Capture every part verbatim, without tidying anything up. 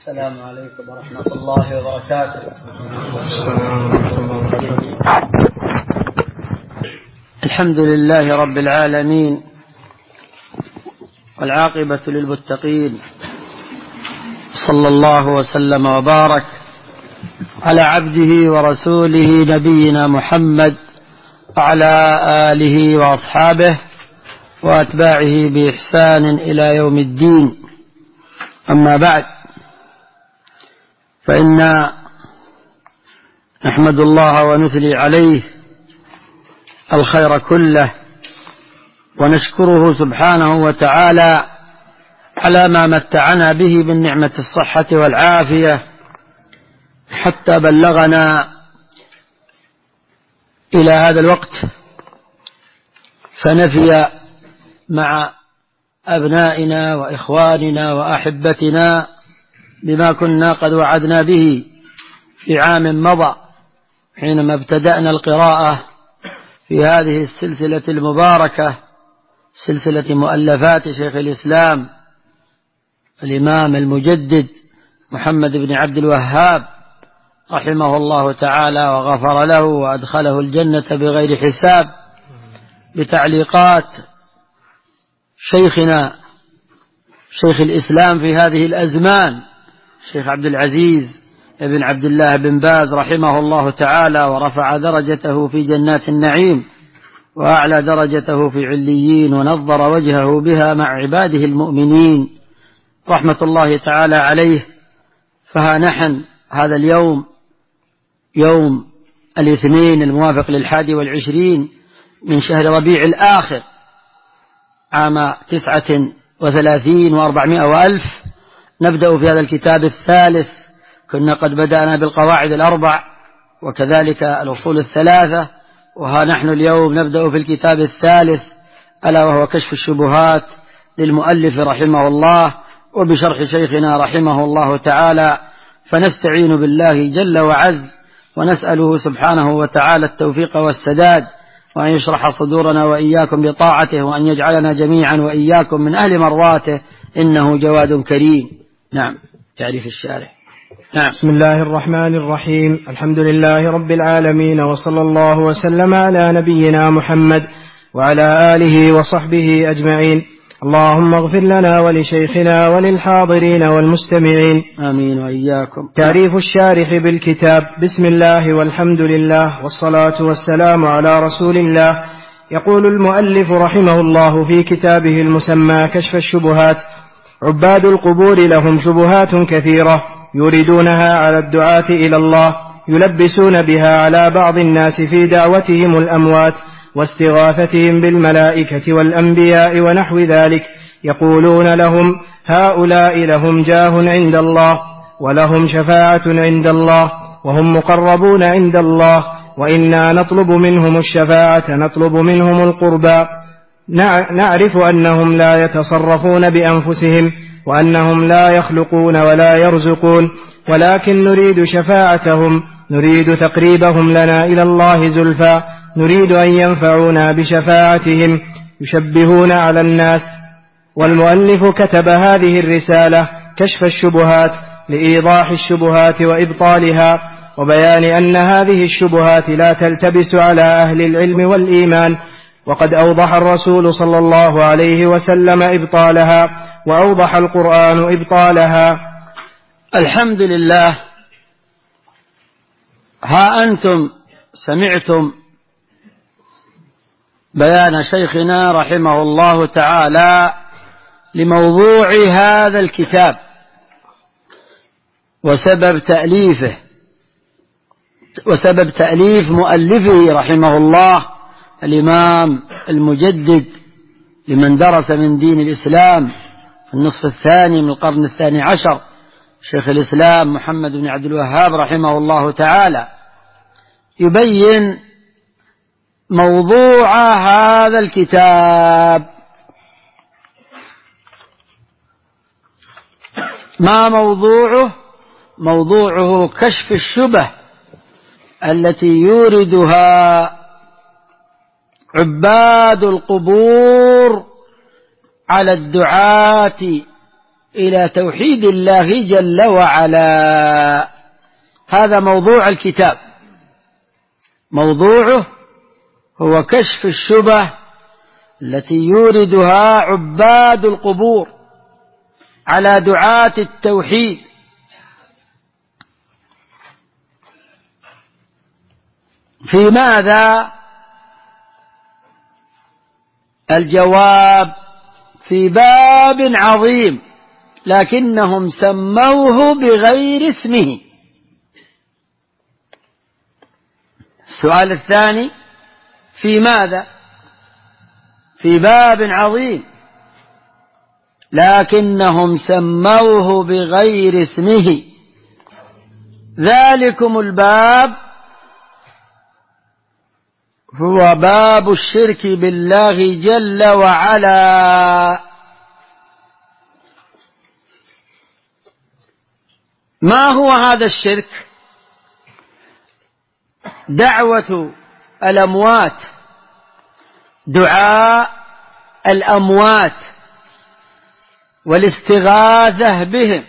السلام عليكم ورحمة الله وبركاته. الحمد لله رب العالمين، والعاقبة للمتقين، صلى الله وسلم وبارك على عبده ورسوله نبينا محمد وعلى آله وأصحابه وأتباعه بإحسان إلى يوم الدين. أما بعد، فإن نحمد الله ونثني عليه الخير كله، ونشكره سبحانه وتعالى على ما متعنا به من نعمة الصحة والعافية حتى بلغنا إلى هذا الوقت، فنفي مع أبنائنا وإخواننا وأحبتنا بما كنا قد وعدنا به في عام مضى حينما ابتدأنا القراءة في هذه السلسلة المباركة، سلسلة مؤلفات شيخ الإسلام الإمام المجدد محمد بن عبد الوهاب رحمه الله تعالى وغفر له وأدخله الجنة بغير حساب، بتعليقات شيخنا شيخ الإسلام في هذه الأزمان الشيخ عبد العزيز بن عبد الله بن باز رحمه الله تعالى، ورفع درجته في جنات النعيم وأعلى درجته في عليين، ونظر وجهه بها مع عباده المؤمنين رحمة الله تعالى عليه. فها نحن هذا اليوم يوم الاثنين الموافق للحادي والعشرين من شهر ربيع الآخر عام تسعة وثلاثين وأربعمائة وألف، نبدأ في هذا الكتاب الثالث. كنا قد بدأنا بالقواعد الأربع وكذلك الأصول الثلاثة، وها نحن اليوم نبدأ في الكتاب الثالث ألا وهو كشف الشبهات للمؤلف رحمه الله وبشرح شيخنا رحمه الله تعالى. فنستعين بالله جل وعز ونسأله سبحانه وتعالى التوفيق والسداد، وأن يشرح صدورنا وإياكم بطاعته، وأن يجعلنا جميعا وإياكم من أهل مرضاته، إنه جواد كريم. نعم، تعريف الشارح. نعم. بسم الله الرحمن الرحيم. الحمد لله رب العالمين، وصلى الله وسلم على نبينا محمد وعلى آله وصحبه أجمعين. اللهم اغفر لنا ولشيخنا وللحاضرين والمستمعين، آمين وإياكم. تعريف الشارح بالكتاب. بسم الله والحمد لله والصلاة والسلام على رسول الله. يقول المؤلف رحمه الله في كتابه المسمى كشف الشبهات: عباد القبور لهم شبهات كثيرة يريدونها على الدعاة إلى الله، يلبسون بها على بعض الناس في دعوتهم الأموات واستغاثتهم بالملائكة والأنبياء ونحو ذلك. يقولون لهم هؤلاء لهم جاه عند الله ولهم شفاعة عند الله وهم مقربون عند الله، وإنا نطلب منهم الشفاعة نطلب منهم القربى. نعرف أنهم لا يتصرفون بأنفسهم وأنهم لا يخلقون ولا يرزقون، ولكن نريد شفاعتهم، نريد تقريبهم لنا إلى الله زلفى، نريد أن ينفعونا بشفاعتهم، يشبهون على الناس. والمؤلف كتب هذه الرسالة كشف الشبهات لإيضاح الشبهات وإبطالها، وبيان أن هذه الشبهات لا تلتبس على أهل العلم والإيمان، وقد أوضح الرسول صلى الله عليه وسلم إبطالها، وأوضح القرآن إبطالها. الحمد لله. ها أنتم سمعتم بيان شيخنا رحمه الله تعالى لموضوع هذا الكتاب وسبب تأليفه وسبب تأليف مؤلفه رحمه الله الإمام المجدد لمن درس من دين الإسلام في النصف الثاني من القرن الثاني عشر، شيخ الإسلام محمد بن عبد الوهاب رحمه الله تعالى، يبين موضوع هذا الكتاب. ما موضوعه؟ موضوعه كشف الشبه التي يوردها عباد القبور على الدعاة إلى توحيد الله جل وعلا. هذا موضوع الكتاب، موضوعه هو كشف الشبه التي يوردها عباد القبور على دعاة التوحيد. في ماذا؟ الجواب في باب عظيم لكنهم سموه بغير اسمه. السؤال الثاني في ماذا؟ في باب عظيم لكنهم سموه بغير اسمه. ذلكم الباب هو باب الشرك بالله جل وعلا. ما هو هذا الشرك؟ دعوة الأموات، دعاء الأموات والاستغاثة بهم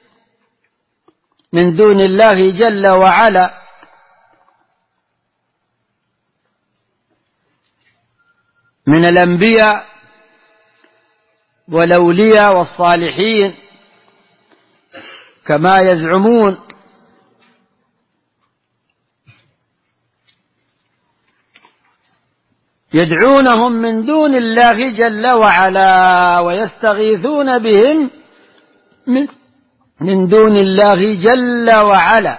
من دون الله جل وعلا، من الأنبياء والأولياء والصالحين كما يزعمون. يدعونهم من دون الله جل وعلا ويستغيثون بهم من, من دون الله جل وعلا،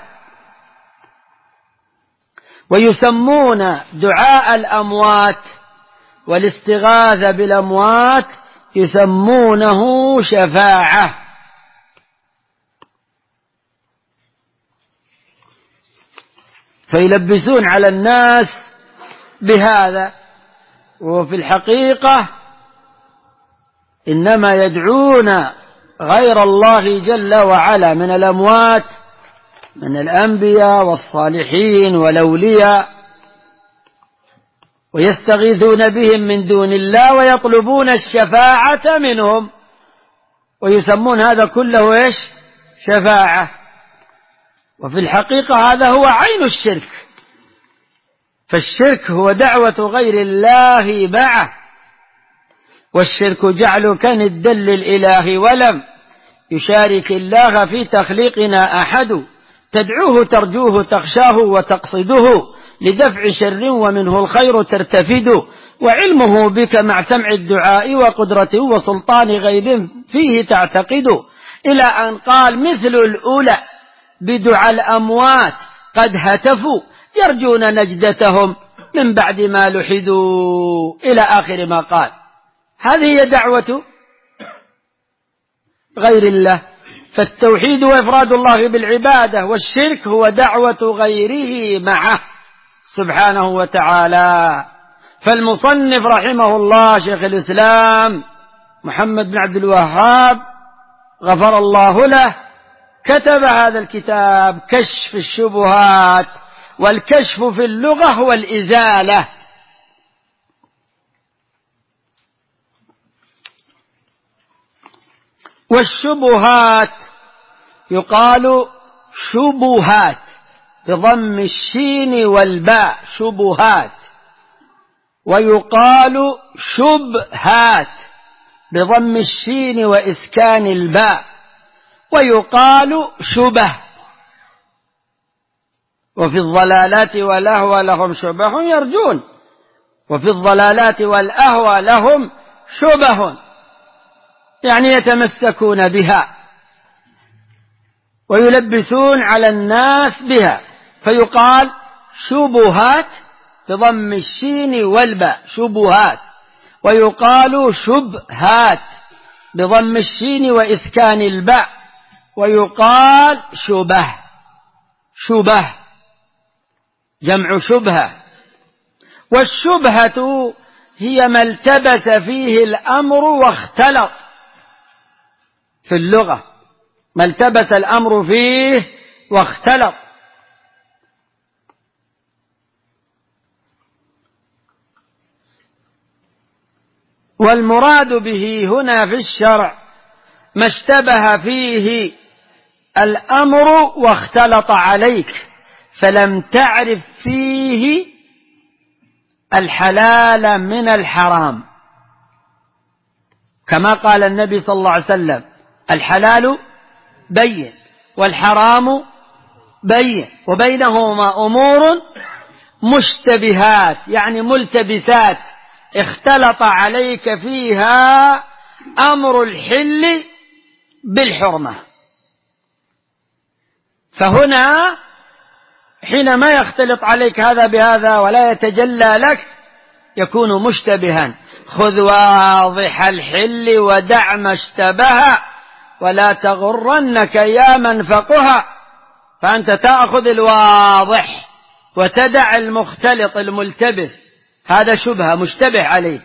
ويسمون دعاء الأموات والاستغاثة بالأموات يسمونه شفاعة. فيلبسون على الناس بهذا، وفي الحقيقة إنما يدعون غير الله جل وعلا من الأموات، من الأنبياء والصالحين والأولياء، ويستغيثون بهم من دون الله ويطلبون الشفاعة منهم، ويسمون هذا كله إيش؟ شفاعة. وفي الحقيقة هذا هو عين الشرك. فالشرك هو دعوة غير الله معه، والشرك جعل كندا للإله ولم يشارك الله في تخليقنا أحد، تدعوه ترجوه تخشاه وتقصده لدفع شر ومنه الخير ترتفد، وعلمه بك مع سمع الدعاء وقدرته وسلطان غيب فيه تعتقد، إلى أن قال مثل الأولى بدعاء الأموات قد هتفوا يرجون نجدتهم من بعد ما لحدوا، إلى آخر ما قال. هذه هي دعوة غير الله. فالتوحيد وإفراد الله بالعبادة، والشرك هو دعوة غيره معه سبحانه وتعالى. فالمصنف رحمه الله شيخ الإسلام محمد بن عبد الوهاب غفر الله له كتب هذا الكتاب كشف الشبهات. والكشف في اللغة هو الإزالة. والشبهات يقال شبهات بضم الشين والباء شبهات، ويقال شبهات بضم الشين وإسكان الباء، ويقال شبه. وفي الضلالات والأهوى لهم شبه يرجون، وفي الضلالات والأهوى لهم شبه يعني يتمسكون بها ويلبسون على الناس بها، فيقال شبهات بضم الشين والباء شبهات، ويقال شبهات بضم الشين وإسكان الباء، ويقال شبه. شبه جمع شبهة. والشبهة هي ما التبس فيه الأمر واختلط في اللغة، ما التبس الأمر فيه واختلط. والمراد به هنا في الشرع ما اشتبه فيه الأمر واختلط عليك فلم تعرف فيه الحلال من الحرام، كما قال النبي صلى الله عليه وسلم: الحلال بين والحرام بين وبينهما أمور مشتبهات، يعني ملتبسات اختلط عليك فيها أمر الحل بالحرمة. فهنا حينما يختلط عليك هذا بهذا ولا يتجلى لك يكون مشتبها. خذ واضح الحل ودع ما اشتبه ولا تغرنك يا من فقها. فأنت تأخذ الواضح وتدع المختلط الملتبس، هذا شبهة مشتبه عليك.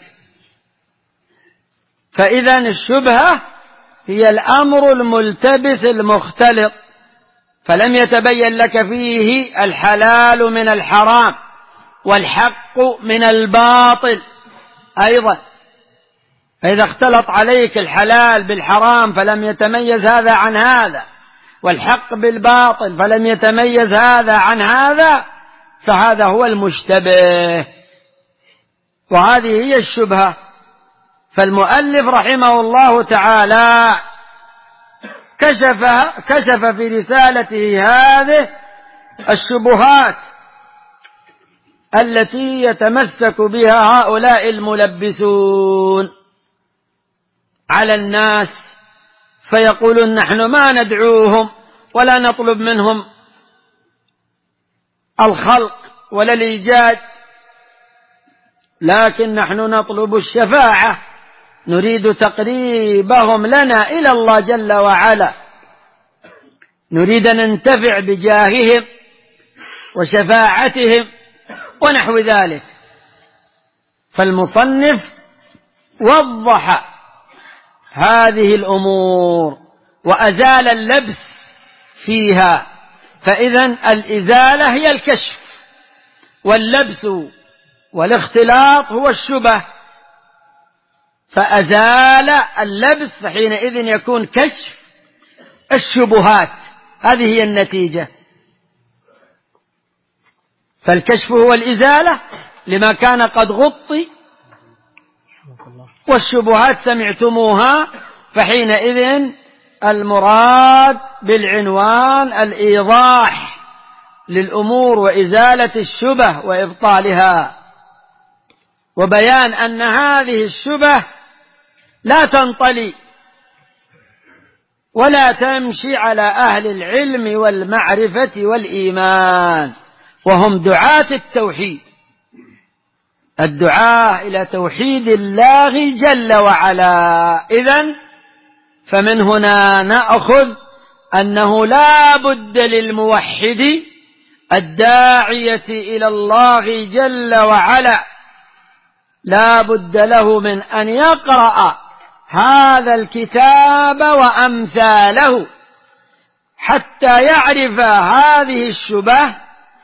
فإذا الشبهة هي الأمر الملتبس المختلط، فلم يتبين لك فيه الحلال من الحرام والحق من الباطل أيضا. فإذا اختلط عليك الحلال بالحرام فلم يتميز هذا عن هذا، والحق بالباطل فلم يتميز هذا عن هذا، فهذا هو المشتبه، وهذه هي الشبهة. فالمؤلف رحمه الله تعالى كشف, كشف في رسالته هذه الشبهات التي يتمسك بها هؤلاء الملبسون على الناس، فيقولون: نحن ما ندعوهم ولا نطلب منهم الخلق ولا الإيجاد، لكن نحن نطلب الشفاعة، نريد تقريبهم لنا إلى الله جل وعلا، نريد أن ننتفع بجاههم وشفاعتهم ونحو ذلك. فالمصنف وضح هذه الأمور وأزال اللبس فيها. فإذن الإزالة هي الكشف، واللبس والاختلاط هو الشبه. فأزال اللبس فحينئذ يكون كشف الشبهات، هذه هي النتيجة. فالكشف هو الإزالة لما كان قد غطي، والشبهات سمعتموها، فحينئذ المراد بالعنوان الإيضاح للأمور وإزالة الشبه وإبطالها، وبيان أن هذه الشبه لا تنطلي ولا تمشي على أهل العلم والمعرفة والإيمان، وهم دعاة التوحيد، الدعاة إلى توحيد الله جل وعلا. إذن فمن هنا نأخذ أنه لا بد للموحد الداعية إلى الله جل وعلا، لا بد له من أن يقرأ هذا الكتاب وأمثاله حتى يعرف هذه الشبه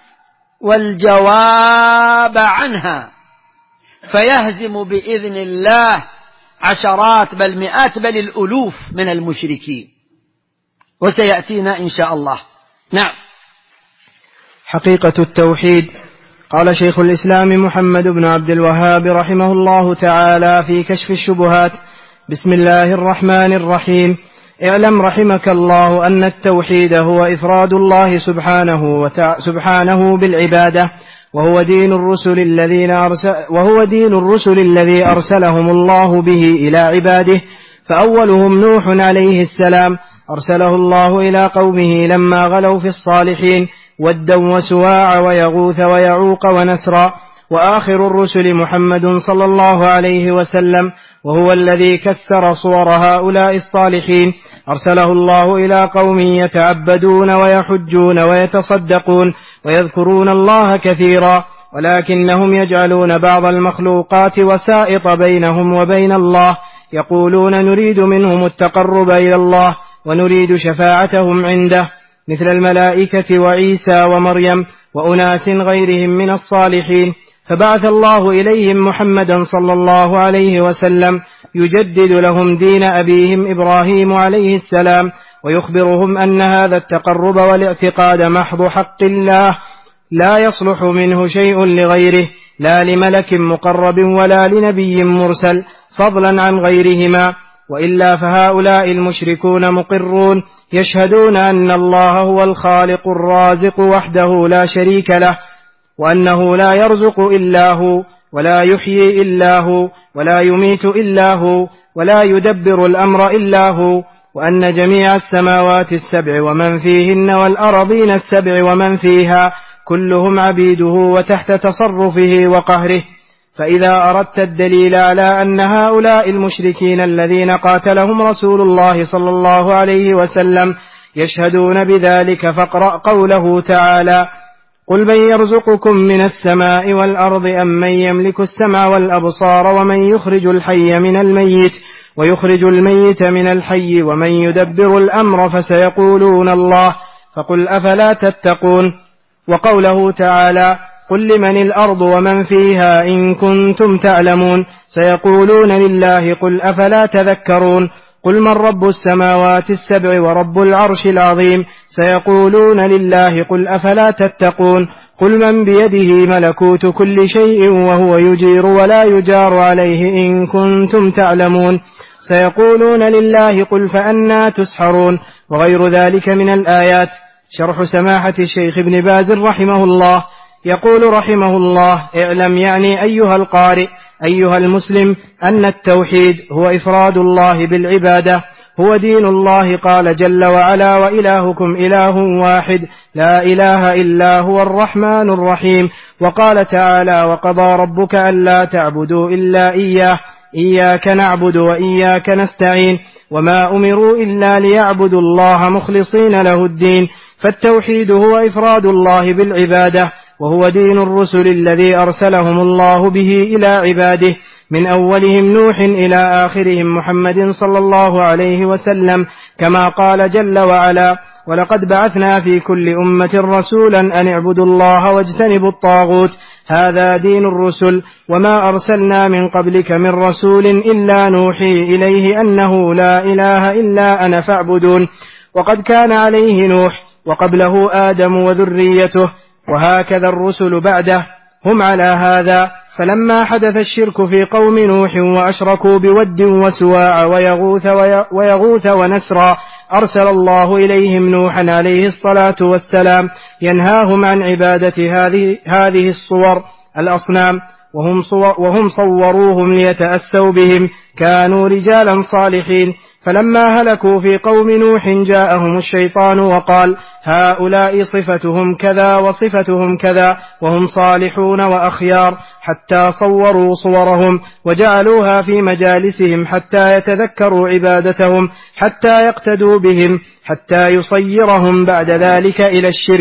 والجواب عنها، فيهزم بإذن الله عشرات بل مئات بل الألوف من المشركين، وسيأتينا إن شاء الله. نعم. حقيقة التوحيد. قال شيخ الإسلام محمد بن عبد الوهاب رحمه الله تعالى في كشف الشبهات: بسم الله الرحمن الرحيم. اعلم رحمك الله أن التوحيد هو إفراد الله سبحانه, وتع... سبحانه بالعبادة، وهو دين الرسل الذين أرسل وهو دين الرسل الذي أرسلهم الله به إلى عباده. فأولهم نوح عليه السلام، أرسله الله إلى قومه لما غلوا في الصالحين، ودا وسواع ويغوث ويعوق ونسرا. وآخر الرسل محمد صلى الله عليه وسلم، وهو الذي كسر صور هؤلاء الصالحين، أرسله الله إلى قوم يتعبدون ويحجون ويتصدقون ويذكرون الله كثيرا، ولكنهم يجعلون بعض المخلوقات وسائط بينهم وبين الله، يقولون نريد منهم التقرب إلى الله ونريد شفاعتهم عنده، مثل الملائكة وعيسى ومريم وأناس غيرهم من الصالحين. فبعث الله إليهم محمدا صلى الله عليه وسلم يجدد لهم دين أبيهم إبراهيم عليه السلام، ويخبرهم أن هذا التقرب والاعتقاد محض حق الله لا يصلح منه شيء لغيره، لا لملك مقرب ولا لنبي مرسل، فضلا عن غيرهما. وإلا فهؤلاء المشركون مقرون يشهدون أن الله هو الخالق الرازق وحده لا شريك له، وأنه لا يرزق إلا هو، ولا يحيي إلا هو، ولا يميت إلا هو، ولا يدبر الأمر إلا هو، وأن جميع السماوات السبع ومن فيهن والأرضين السبع ومن فيها كلهم عبيده وتحت تصرفه وقهره. فإذا أردت الدليل على أن هؤلاء المشركين الذين قاتلهم رسول الله صلى الله عليه وسلم يشهدون بذلك فاقرأ قوله تعالى: قل من يرزقكم من السماء والأرض أم من يملك السمع والأبصار ومن يخرج الحي من الميت ويخرج الميت من الحي ومن يدبر الأمر فسيقولون الله، فقل أفلا تتقون. وقوله تعالى: قل لمن الأرض ومن فيها إن كنتم تعلمون سيقولون لله، قل أفلا تذكرون. قل من رب السماوات السبع ورب العرش العظيم سيقولون لله، قل أفلا تتقون. قل من بيده ملكوت كل شيء وهو يجير ولا يجار عليه إن كنتم تعلمون سيقولون لله، قل فأنى تسحرون. وغير ذلك من الآيات. شرح سماحة الشيخ ابن باز رحمه الله يقول رحمه الله: اعلم يعني أيها القارئ أيها المسلم أن التوحيد هو إفراد الله بالعبادة، هو دين الله، قال جل وعلا: وإلهكم إله واحد لا إله إلا هو الرحمن الرحيم. وقال تعالى: وقضى ربك ألا تعبدوا إلا إياه إياك نعبد وإياك نستعين وما أمروا إلا ليعبدوا الله مخلصين له الدين. فالتوحيد هو إفراد الله بالعبادة، وهو دين الرسل الذي أرسلهم الله به إلى عباده، من أولهم نوح إلى آخرهم محمد صلى الله عليه وسلم، كما قال جل وعلا: ولقد بعثنا في كل أمة رسولا أن اعبدوا الله واجتنبوا الطاغوت، هذا دين الرسل، وما أرسلنا من قبلك من رسول إلا نوحي إليه أنه لا إله إلا أنا فاعبدون. وقد كان عليه نوح وقبله آدم وذريته، وهكذا الرسل بعده هم على هذا. فلما حدث الشرك في قوم نوح وأشركوا بود وسواع ويغوث, ويغوث ونسرا، أرسل الله إليهم نوحا عليه الصلاة والسلام ينهاهم عن عبادة هذه, هذه الصور الأصنام، وهم, وهم صوروهم ليتأسوا بهم، كانوا رجالا صالحين. فلما هلكوا في قوم نوح جاءهم الشيطان وقال: هؤلاء صفتهم كذا وصفتهم كذا وهم صالحون وأخيار، حتى صوروا صورهم وجعلوها في مجالسهم حتى يتذكروا عبادتهم، حتى يقتدوا بهم، حتى يصيرهم بعد ذلك إلى الشرك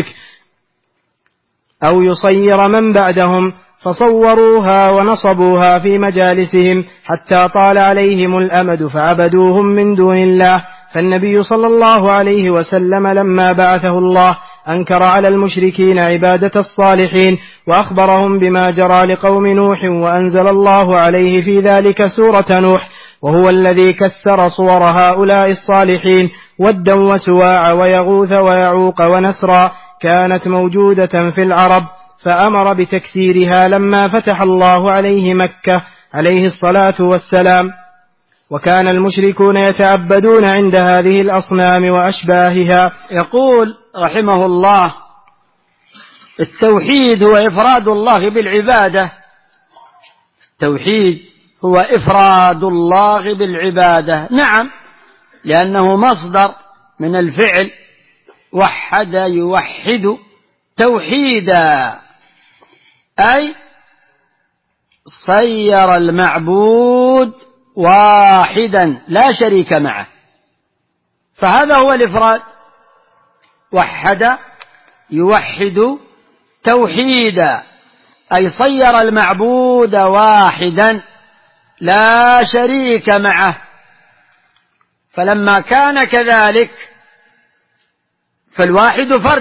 أو يصير من بعدهم، فصوروها ونصبوها في مجالسهم حتى طال عليهم الأمد فعبدوهم من دون الله. فالنبي صلى الله عليه وسلم لما بعثه الله أنكر على المشركين عبادة الصالحين، وأخبرهم بما جرى لقوم نوح، وأنزل الله عليه في ذلك سورة نوح، وهو الذي كسر صور هؤلاء الصالحين ودا وسواع ويغوث ويعوق ونسرا، كانت موجودة في العرب، فأمر بتكسيرها لما فتح الله عليه مكة عليه الصلاة والسلام. وكان المشركون يتعبدون عند هذه الأصنام وأشباهها. يقول رحمه الله: التوحيد هو إفراد الله بالعبادة. التوحيد هو إفراد الله بالعبادة، نعم، لأنه مصدر من الفعل وحد يوحد توحيدا، أي صير المعبود واحدا لا شريك معه، فهذا هو الإفراد. وحد يوحد توحيدا، أي صير المعبود واحدا لا شريك معه. فلما كان كذلك فالواحد فرد،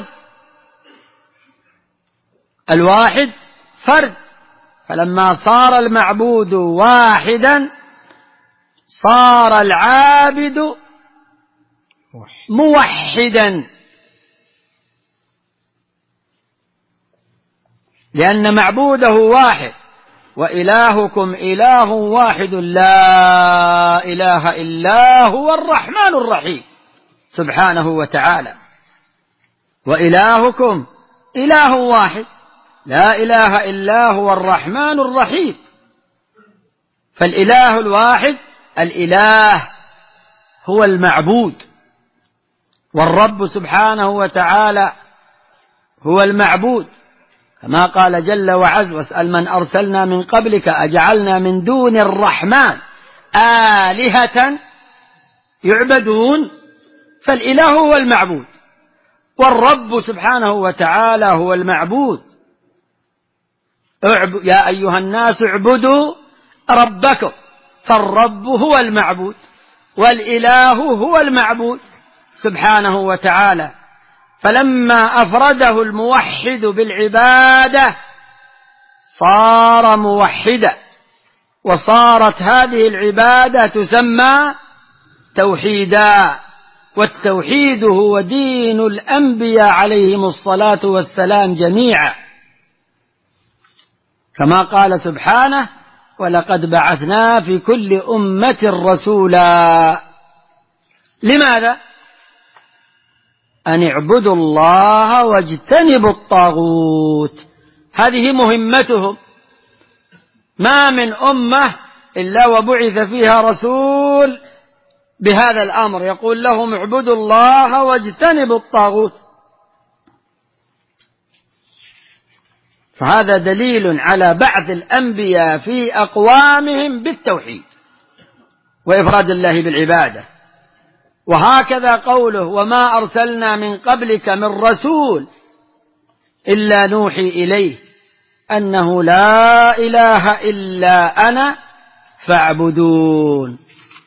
الواحد فرد، فلما صار المعبود واحدا صار العابد موحدا، لأن معبوده واحد، وإلهكم إله واحد لا إله إلا هو الرحمن الرحيم سبحانه وتعالى. وإلهكم إله واحد لا إله إلا هو الرحمن الرحيم. فالإله الواحد الإله هو المعبود، والرب سبحانه وتعالى هو المعبود، كما قال جل وعز: واسأل من أرسلنا من قبلك أجعلنا من دون الرحمن آلهة يعبدون. فالإله هو المعبود، والرب سبحانه وتعالى هو المعبود. يا أيها الناس اعبدوا ربكم، فالرب هو المعبود والإله هو المعبود سبحانه وتعالى. فلما أفرده الموحد بالعبادة صار موحدا، وصارت هذه العبادة تسمى توحيدا. والتوحيد هو دين الأنبياء عليهم الصلاة والسلام جميعا، كما قال سبحانه: ولقد بعثنا في كل أمة رسولا. لماذا؟ أن اعبدوا الله واجتنبوا الطاغوت. هذه مهمتهم. ما من أمة إلا وبعث فيها رسول بهذا الأمر، يقول لهم اعبدوا الله واجتنبوا الطاغوت. فهذا دليل على بعث الأنبياء في أقوامهم بالتوحيد وإفراد الله بالعبادة. وهكذا قوله: وما أرسلنا من قبلك من رسول إلا نوحي إليه أنه لا إله إلا أنا فاعبدون.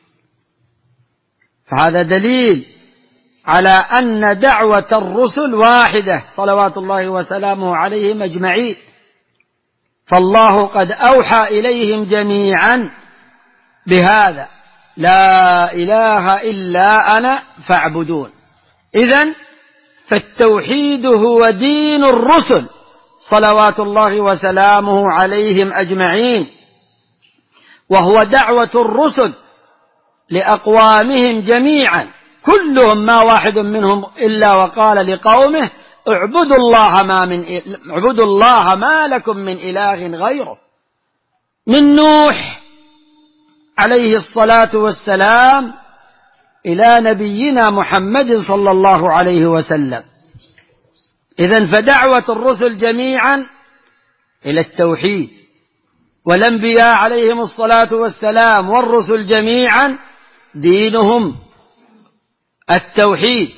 فهذا دليل على أن دعوة الرسل واحدة صلوات الله وسلامه عليهم أجمعين، فالله قد أوحى إليهم جميعا بهذا: لا إله إلا أنا فاعبدون. إذن فالتوحيد هو دين الرسل صلوات الله وسلامه عليهم أجمعين، وهو دعوة الرسل لأقوامهم جميعا، كلهم ما واحد منهم إلا وقال لقومه اعبدوا الله ما من اعبدوا الله ما لكم من إله غيره. من نوح عليه الصلاة والسلام إلى نبينا محمد صلى الله عليه وسلم. إذن فدعوة الرسل جميعا إلى التوحيد، والأنبياء عليهم الصلاة والسلام والرسل جميعا دينهم التوحيد،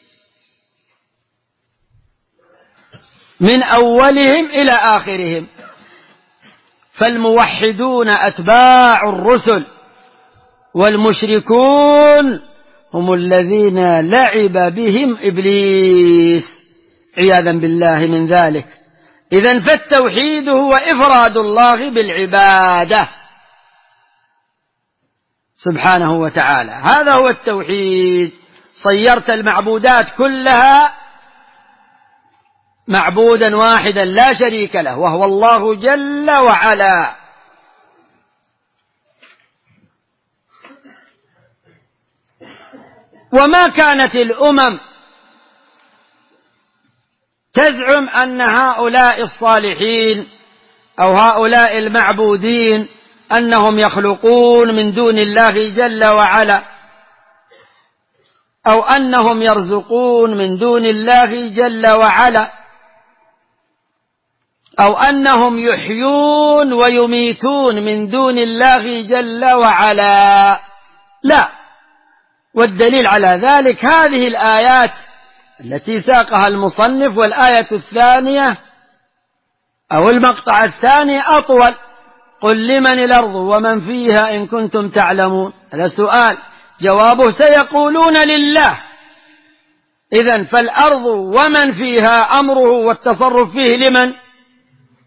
من أولهم إلى آخرهم. فالموحدون أتباع الرسل، والمشركون هم الذين لعب بهم إبليس عياذا بالله من ذلك. إذن فالتوحيد هو إفراد الله بالعبادة سبحانه وتعالى، هذا هو التوحيد. صيرت المعبودات كلها معبودا واحدا لا شريك له، وهو الله جل وعلا. وما كانت الأمم تزعم أن هؤلاء الصالحين أو هؤلاء المعبودين أنهم يخلقون من دون الله جل وعلا، أو أنهم يرزقون من دون الله جل وعلا، أو أنهم يحيون ويميتون من دون الله جل وعلا. لا. والدليل على ذلك هذه الآيات التي ساقها المصنف، والآية الثانية أو المقطع الثاني أطول: قل لمن الأرض ومن فيها إن كنتم تعلمون. هذا سؤال، جوابه سيقولون لله. إذن فالأرض ومن فيها أمره والتصرف فيه لمن؟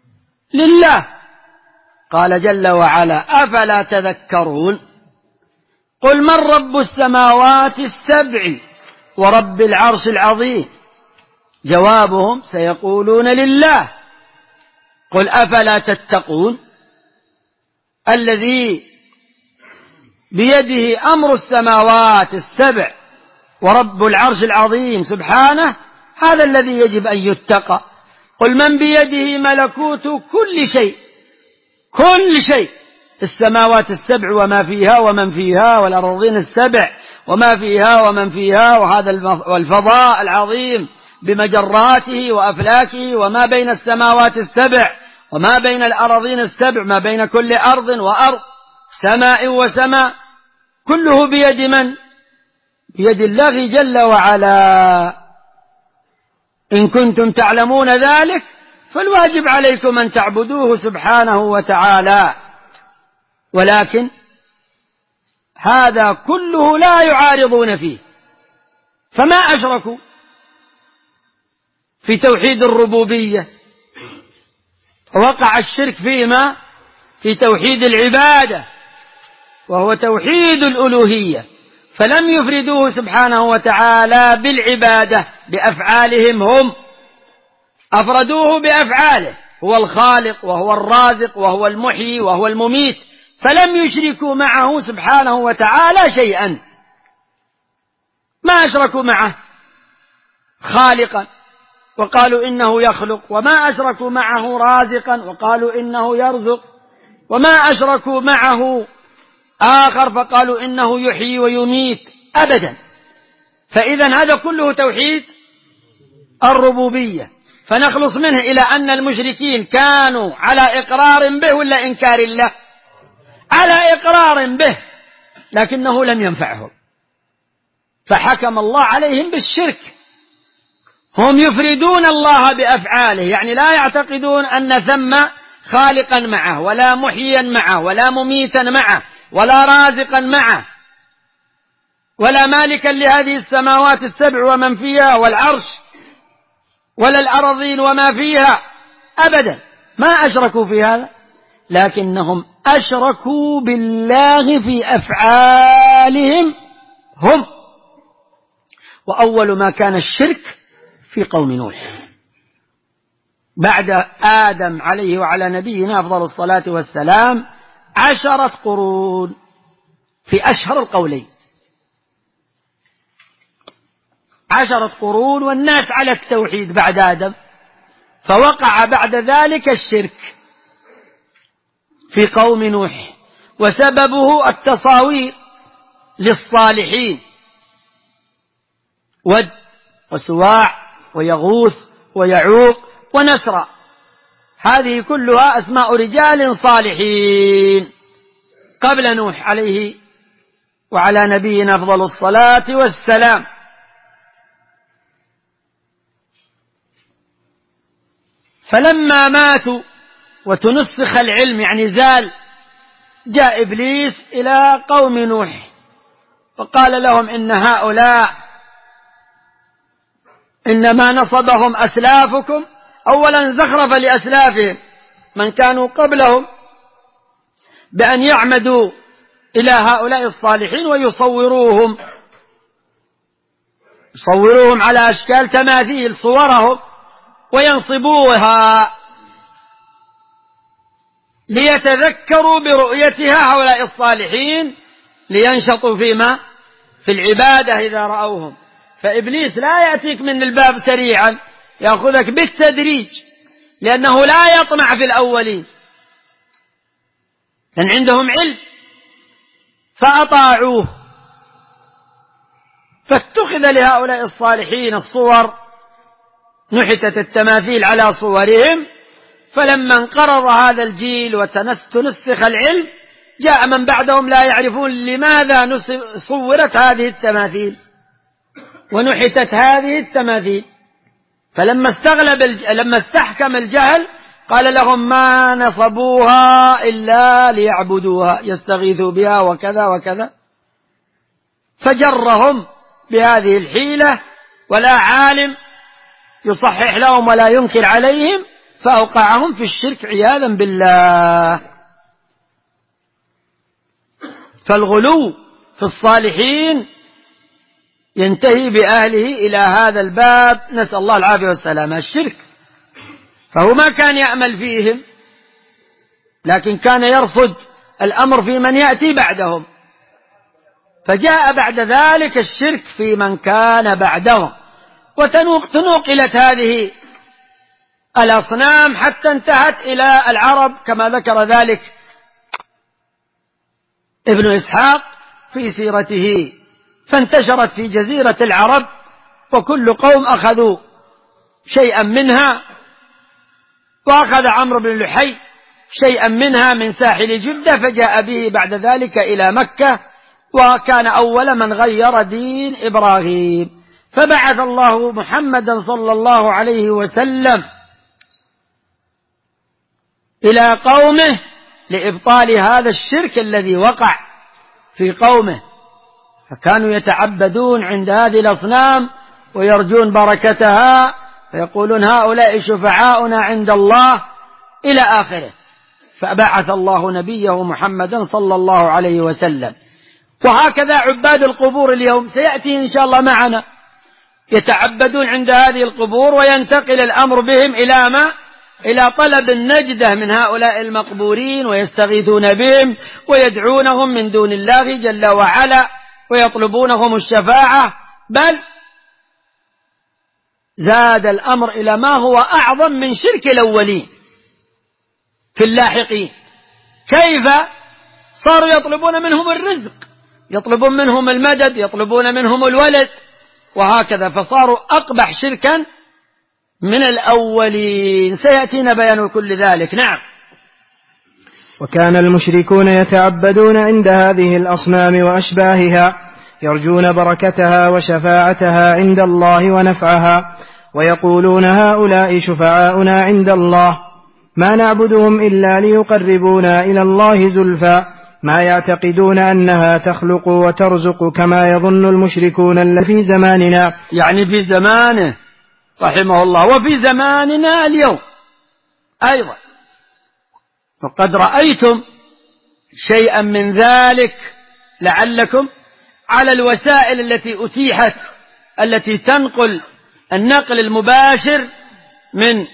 لله. قال جل وعلا: أفلا تذكرون. قل من رب السماوات السبع ورب العرش العظيم؟ جوابهم سيقولون لله. قل أفلا تتقون؟ الذي بيده أمر السماوات السبع ورب العرش العظيم سبحانه، هذا الذي يجب أن يتقى. قل من بيده ملكوت كل شيء، كل شيء، السماوات السبع وما فيها ومن فيها، والأرضين السبع وما فيها ومن فيها، وهذا الفضاء العظيم بمجراته وأفلاكه، وما بين السماوات السبع وما بين الأراضين السبع، ما بين كل أرض وأرض، سماء وسماء، كله بيد من؟ بيد الله جل وعلا. إن كنتم تعلمون ذلك فالواجب عليكم أن تعبدوه سبحانه وتعالى. ولكن هذا كله لا يعارضون فيه، فما أشركوا في توحيد الربوبية، وقع الشرك فيما في توحيد العبادة وهو توحيد الألوهية، فلم يفردوه سبحانه وتعالى بالعبادة بأفعالهم هم، أفردوه بأفعاله، هو الخالق وهو الرازق وهو المحيي وهو المميت، فلم يشركوا معه سبحانه وتعالى شيئا. ما أشركوا معه خالقا وقالوا إنه يخلق، وما أشركوا معه رازقا وقالوا إنه يرزق، وما أشركوا معه آخر فقالوا إنه يحيي ويميت، أبدا. فإذا هذا كله توحيد الربوبية، فنخلص منه إلى أن المشركين كانوا على إقرار به ولا إنكار الله؟ على إقرار به، لكنه لم ينفعهم، فحكم الله عليهم بالشرك. هم يفردون الله بأفعاله، يعني لا يعتقدون أن ثم خالقا معه ولا محييا معه ولا مميتا معه ولا رازقا معه ولا مالكا لهذه السماوات السبع ومن فيها والعرش ولا الأراضين وما فيها، أبدا ما أشركوا في هذا، لكنهم أشركوا بالله في أفعالهم هم. وأول ما كان الشرك في قوم نوح بعد آدم عليه وعلى نبينا أفضل الصلاة والسلام عشرة قرون في أشهر القولين، عشرة قرون والناس على التوحيد بعد آدم، فوقع بعد ذلك الشرك في قوم نوح، وسببه التصاوير للصالحين، ود وسواع ويغوث ويعوق ونسرا، هذه كلها أسماء رجال صالحين قبل نوح عليه وعلى نبينا أفضل الصلاة والسلام. فلما ماتوا وتنسخ العلم يعني زال، جاء إبليس إلى قوم نوح فقال لهم إن هؤلاء إنما نصبهم أسلافكم، أولا زخرف لأسلافهم من كانوا قبلهم بأن يعمدوا إلى هؤلاء الصالحين ويصوروهم، يصوروهم على أشكال تماثيل صورهم وينصبوها ليتذكروا برؤيتها هؤلاء الصالحين لينشطوا فيما في العبادة إذا رأوهم. فإبليس لا يأتيك من الباب سريعا، يأخذك بالتدريج، لأنه لا يطمع في الأولين، لأن عندهم علم فأطاعوه، فاتخذ لهؤلاء الصالحين الصور، نحتت التماثيل على صورهم. فلما انقرض هذا الجيل وتنسخ العلم جاء من بعدهم لا يعرفون لماذا صورت هذه التماثيل ونحتت هذه التماثيل. فلما استغلب لما استحكم الجهل قال لهم ما نصبوها إلا ليعبدوها يستغيثوا بها وكذا وكذا، فجرهم بهذه الحيلة، ولا عالم يصحح لهم ولا ينكر عليهم، فأوقعهم في الشرك عياذا بالله. فالغلو في الصالحين ينتهي بأهله إلى هذا الباب، نسأل الله العافية والسلامة، الشرك. فهو ما كان يأمل فيهم، لكن كان يرصد الأمر في من يأتي بعدهم، فجاء بعد ذلك الشرك في من كان بعدهم، وتنقلت هذه الأصنام حتى انتهت إلى العرب كما ذكر ذلك ابن إسحاق في سيرته، فانتشرت في جزيرة العرب، وكل قوم أخذوا شيئا منها، وأخذ عمرو بن لحي شيئا منها من ساحل جدة، فجاء به بعد ذلك إلى مكة، وكان أول من غير دين إبراهيم. فبعث الله محمدا صلى الله عليه وسلم إلى قومه لإبطال هذا الشرك الذي وقع في قومه، فكانوا يتعبدون عند هذه الأصنام ويرجون بركتها، فيقولون هؤلاء شفعاؤنا عند الله إلى آخره. فبعث الله نبيه محمدا صلى الله عليه وسلم. وهكذا عباد القبور اليوم سيأتي إن شاء الله معنا، يتعبدون عند هذه القبور، وينتقل الأمر بهم إلى ما؟ إلى طلب النجدة من هؤلاء المقبورين، ويستغيثون بهم ويدعونهم من دون الله جل وعلا، ويطلبونهم الشفاعة، بل زاد الأمر إلى ما هو أعظم من شرك الأولين في اللاحقين. كيف؟ صاروا يطلبون منهم الرزق، يطلبون منهم المدد، يطلبون منهم الولد، وهكذا، فصاروا أقبح شركا من الأولين. سيأتينا بيان كل ذلك. نعم. وكان المشركون يتعبدون عند هذه الأصنام وأشباهها، يرجون بركتها وشفاعتها عند الله ونفعها، ويقولون هؤلاء شفعاؤنا عند الله، ما نعبدهم إلا ليقربونا إلى الله زلفى، ما يعتقدون أنها تخلق وترزق كما يظن المشركون اللي في زماننا، يعني في زمانه رحمه الله، وفي زماننا اليوم أيضا. وقد رأيتم شيئا من ذلك لعلكم على الوسائل التي أتيحت، التي تنقل النقل المباشر من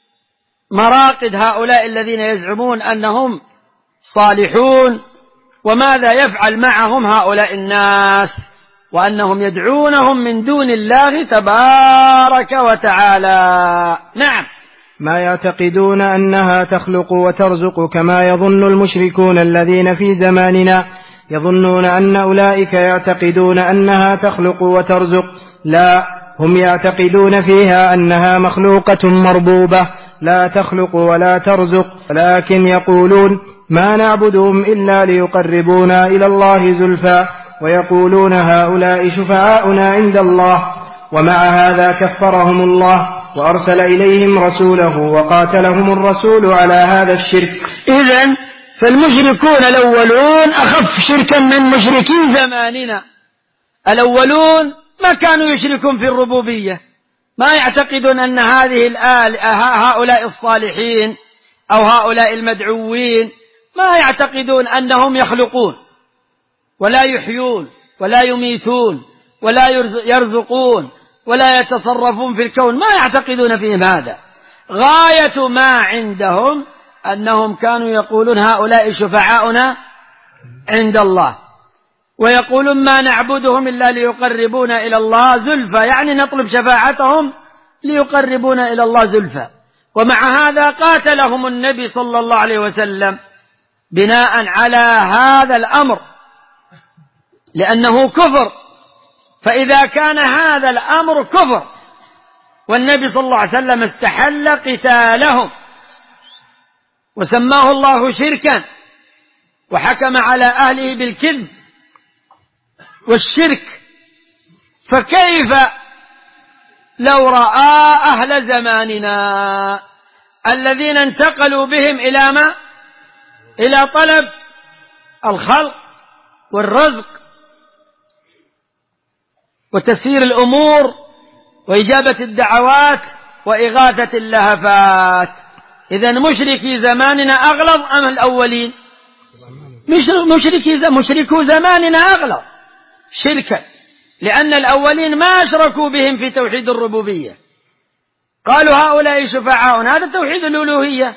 مراقد هؤلاء الذين يزعمون أنهم صالحون، وماذا يفعل معهم هؤلاء الناس، وأنهم يدعونهم من دون الله تبارك وتعالى. نعم. ما يعتقدون أنها تخلق وترزق كما يظن المشركون الذين في زماننا، يظنون أن أولئك يعتقدون أنها تخلق وترزق، لا، هم يعتقدون فيها أنها مخلوقة مربوبة لا تخلق ولا ترزق، ولكن يقولون ما نعبدهم إلا ليقربونا إلى الله زلفى، ويقولون هؤلاء شفعاؤنا عند الله. ومع هذا كفرهم الله وأرسل إليهم رسوله، وقاتلهم الرسول على هذا الشرك. إذن فالمشركون الأولون أخف شركا من مشركي زماننا. الأولون ما كانوا يشركون في الربوبية، ما يعتقدون أن هذه الآلهة هؤلاء الصالحين أو هؤلاء المدعوين، ما يعتقدون أنهم يخلقون ولا يحيون ولا يميتون ولا يرزقون ولا يتصرفون في الكون، ما يعتقدون فيهم هذا. غاية ما عندهم أنهم كانوا يقولون هؤلاء شفعاؤنا عند الله، ويقولون ما نعبدهم إلا ليقربونا إلى الله زلفى، يعني نطلب شفاعتهم ليقربونا إلى الله زلفى. ومع هذا قاتلهم النبي صلى الله عليه وسلم بناء على هذا الأمر، لأنه كفر. فإذا كان هذا الأمر كفر والنبي صلى الله عليه وسلم استحل قتالهم وسماه الله شركا وحكم على أهله بالكذب والشرك، فكيف لو رأى أهل زماننا الذين انتقلوا بهم إلى ما؟ إلى طلب الخلق والرزق وتسيير الأمور وإجابة الدعوات وإغاثة اللهفات. إذن مشركي زماننا أغلظ أم الأولين؟ مشركي مشركو زماننا أغلظ، شركا، لأن الأولين ما أشركوا بهم في توحيد الربوبية، قالوا هؤلاء شفعاؤنا، هذا توحيد الألوهية.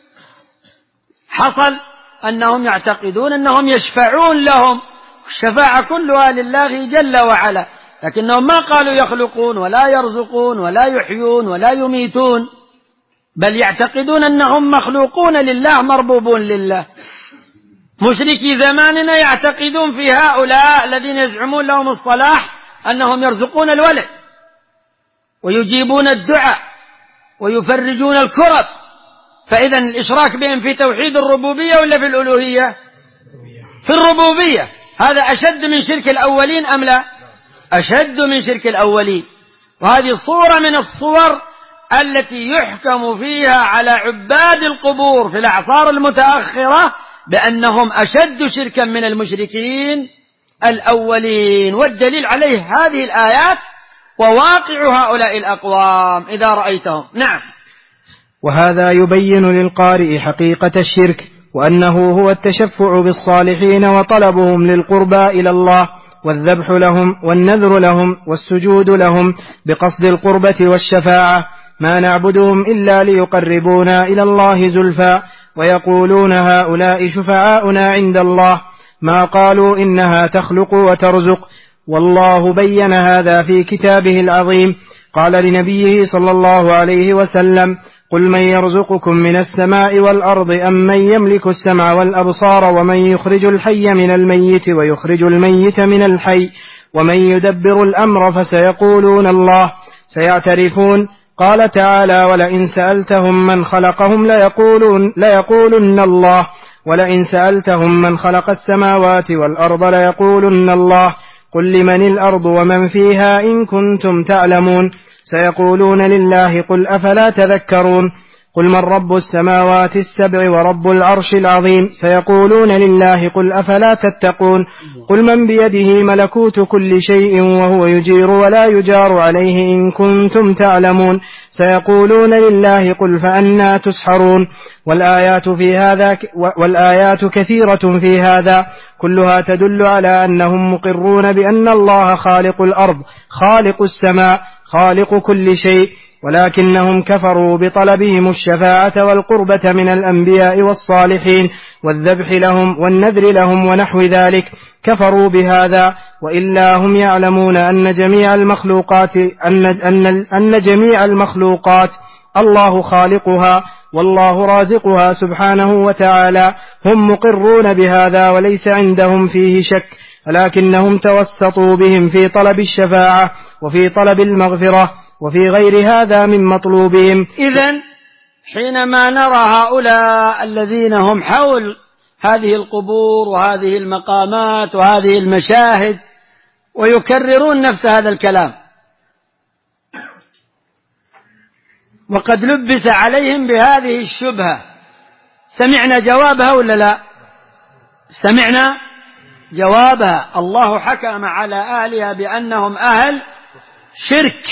حصل أنهم يعتقدون أنهم يشفعون لهم، الشفاعة كلها لله جل وعلا، لكنهم ما قالوا يخلقون ولا يرزقون ولا يحيون ولا يميتون، بل يعتقدون أنهم مخلوقون لله مربوبون لله. مشركي زماننا يعتقدون في هؤلاء الذين يزعمون لهم الصلاح أنهم يرزقون الولد ويجيبون الدعاء ويفرجون الكرب، فإذا الإشراك بهم في توحيد الربوبية ولا في الألوهية؟ في الربوبية. هذا أشد من شرك الأولين أم لا؟ أشد من شرك الأولين. وهذه صورة من الصور التي يحكم فيها على عباد القبور في الأعصار المتأخرة بأنهم أشد شركا من المشركين الأولين، والدليل عليه هذه الآيات وواقع هؤلاء الأقوام إذا رأيتهم. نعم. وهذا يبين للقارئ حقيقة الشرك، وأنه هو التشفع بالصالحين وطلبهم للقربى إلى الله، والذبح لهم والنذر لهم والسجود لهم بقصد القربة والشفاعة، ما نعبدهم إلا ليقربونا إلى الله زلفى، ويقولون هؤلاء شفعاؤنا عند الله، ما قالوا إنها تخلق وترزق. والله بين هذا في كتابه العظيم، قال لنبيه صلى الله عليه وسلم: قل من يرزقكم من السماء والأرض أم من يملك السمع والأبصار ومن يخرج الحي من الميت ويخرج الميت من الحي ومن يدبر الأمر فسيقولون الله سيعترفون. قال تعالى: ولئن سألتهم من خلقهم ليقولون ليقولن الله، ولئن سألتهم من خلق السماوات والأرض ليقولن الله. قل لمن الأرض ومن فيها إن كنتم تعلمون، سيقولون لله، قل أفلا تذكرون. قل من رب السماوات السبع ورب العرش العظيم، سيقولون لله، قل أفلا تتقون. قل من بيده ملكوت كل شيء وهو يجير ولا يجار عليه إن كنتم تعلمون، سيقولون لله، قل فأنى تسحرون. والآيات في هذا والآيات كثيرة في هذا، كلها تدل على أنهم مقرون بأن الله خالق الأرض، خالق السماء، خالق كل شيء، ولكنهم كفروا بطلبهم الشفاعة والقربة من الأنبياء والصالحين والذبح لهم والنذر لهم ونحو ذلك، كفروا بهذا. وإلا هم يعلمون أن جميع المخلوقات أن, أن, أن جميع المخلوقات الله خالقها والله رازقها سبحانه وتعالى، هم مقرون بهذا وليس عندهم فيه شك، ولكنهم توسطوا بهم في طلب الشفاعة وفي طلب المغفرة وفي غير هذا من مطلوبهم. إذن حينما نرى هؤلاء الذين هم حول هذه القبور وهذه المقامات وهذه المشاهد ويكررون نفس هذا الكلام، وقد لبس عليهم بهذه الشبهة، سمعنا جوابها ولا لا؟ سمعنا جوابها. الله حكم على أهلها بأنهم أهل شرك،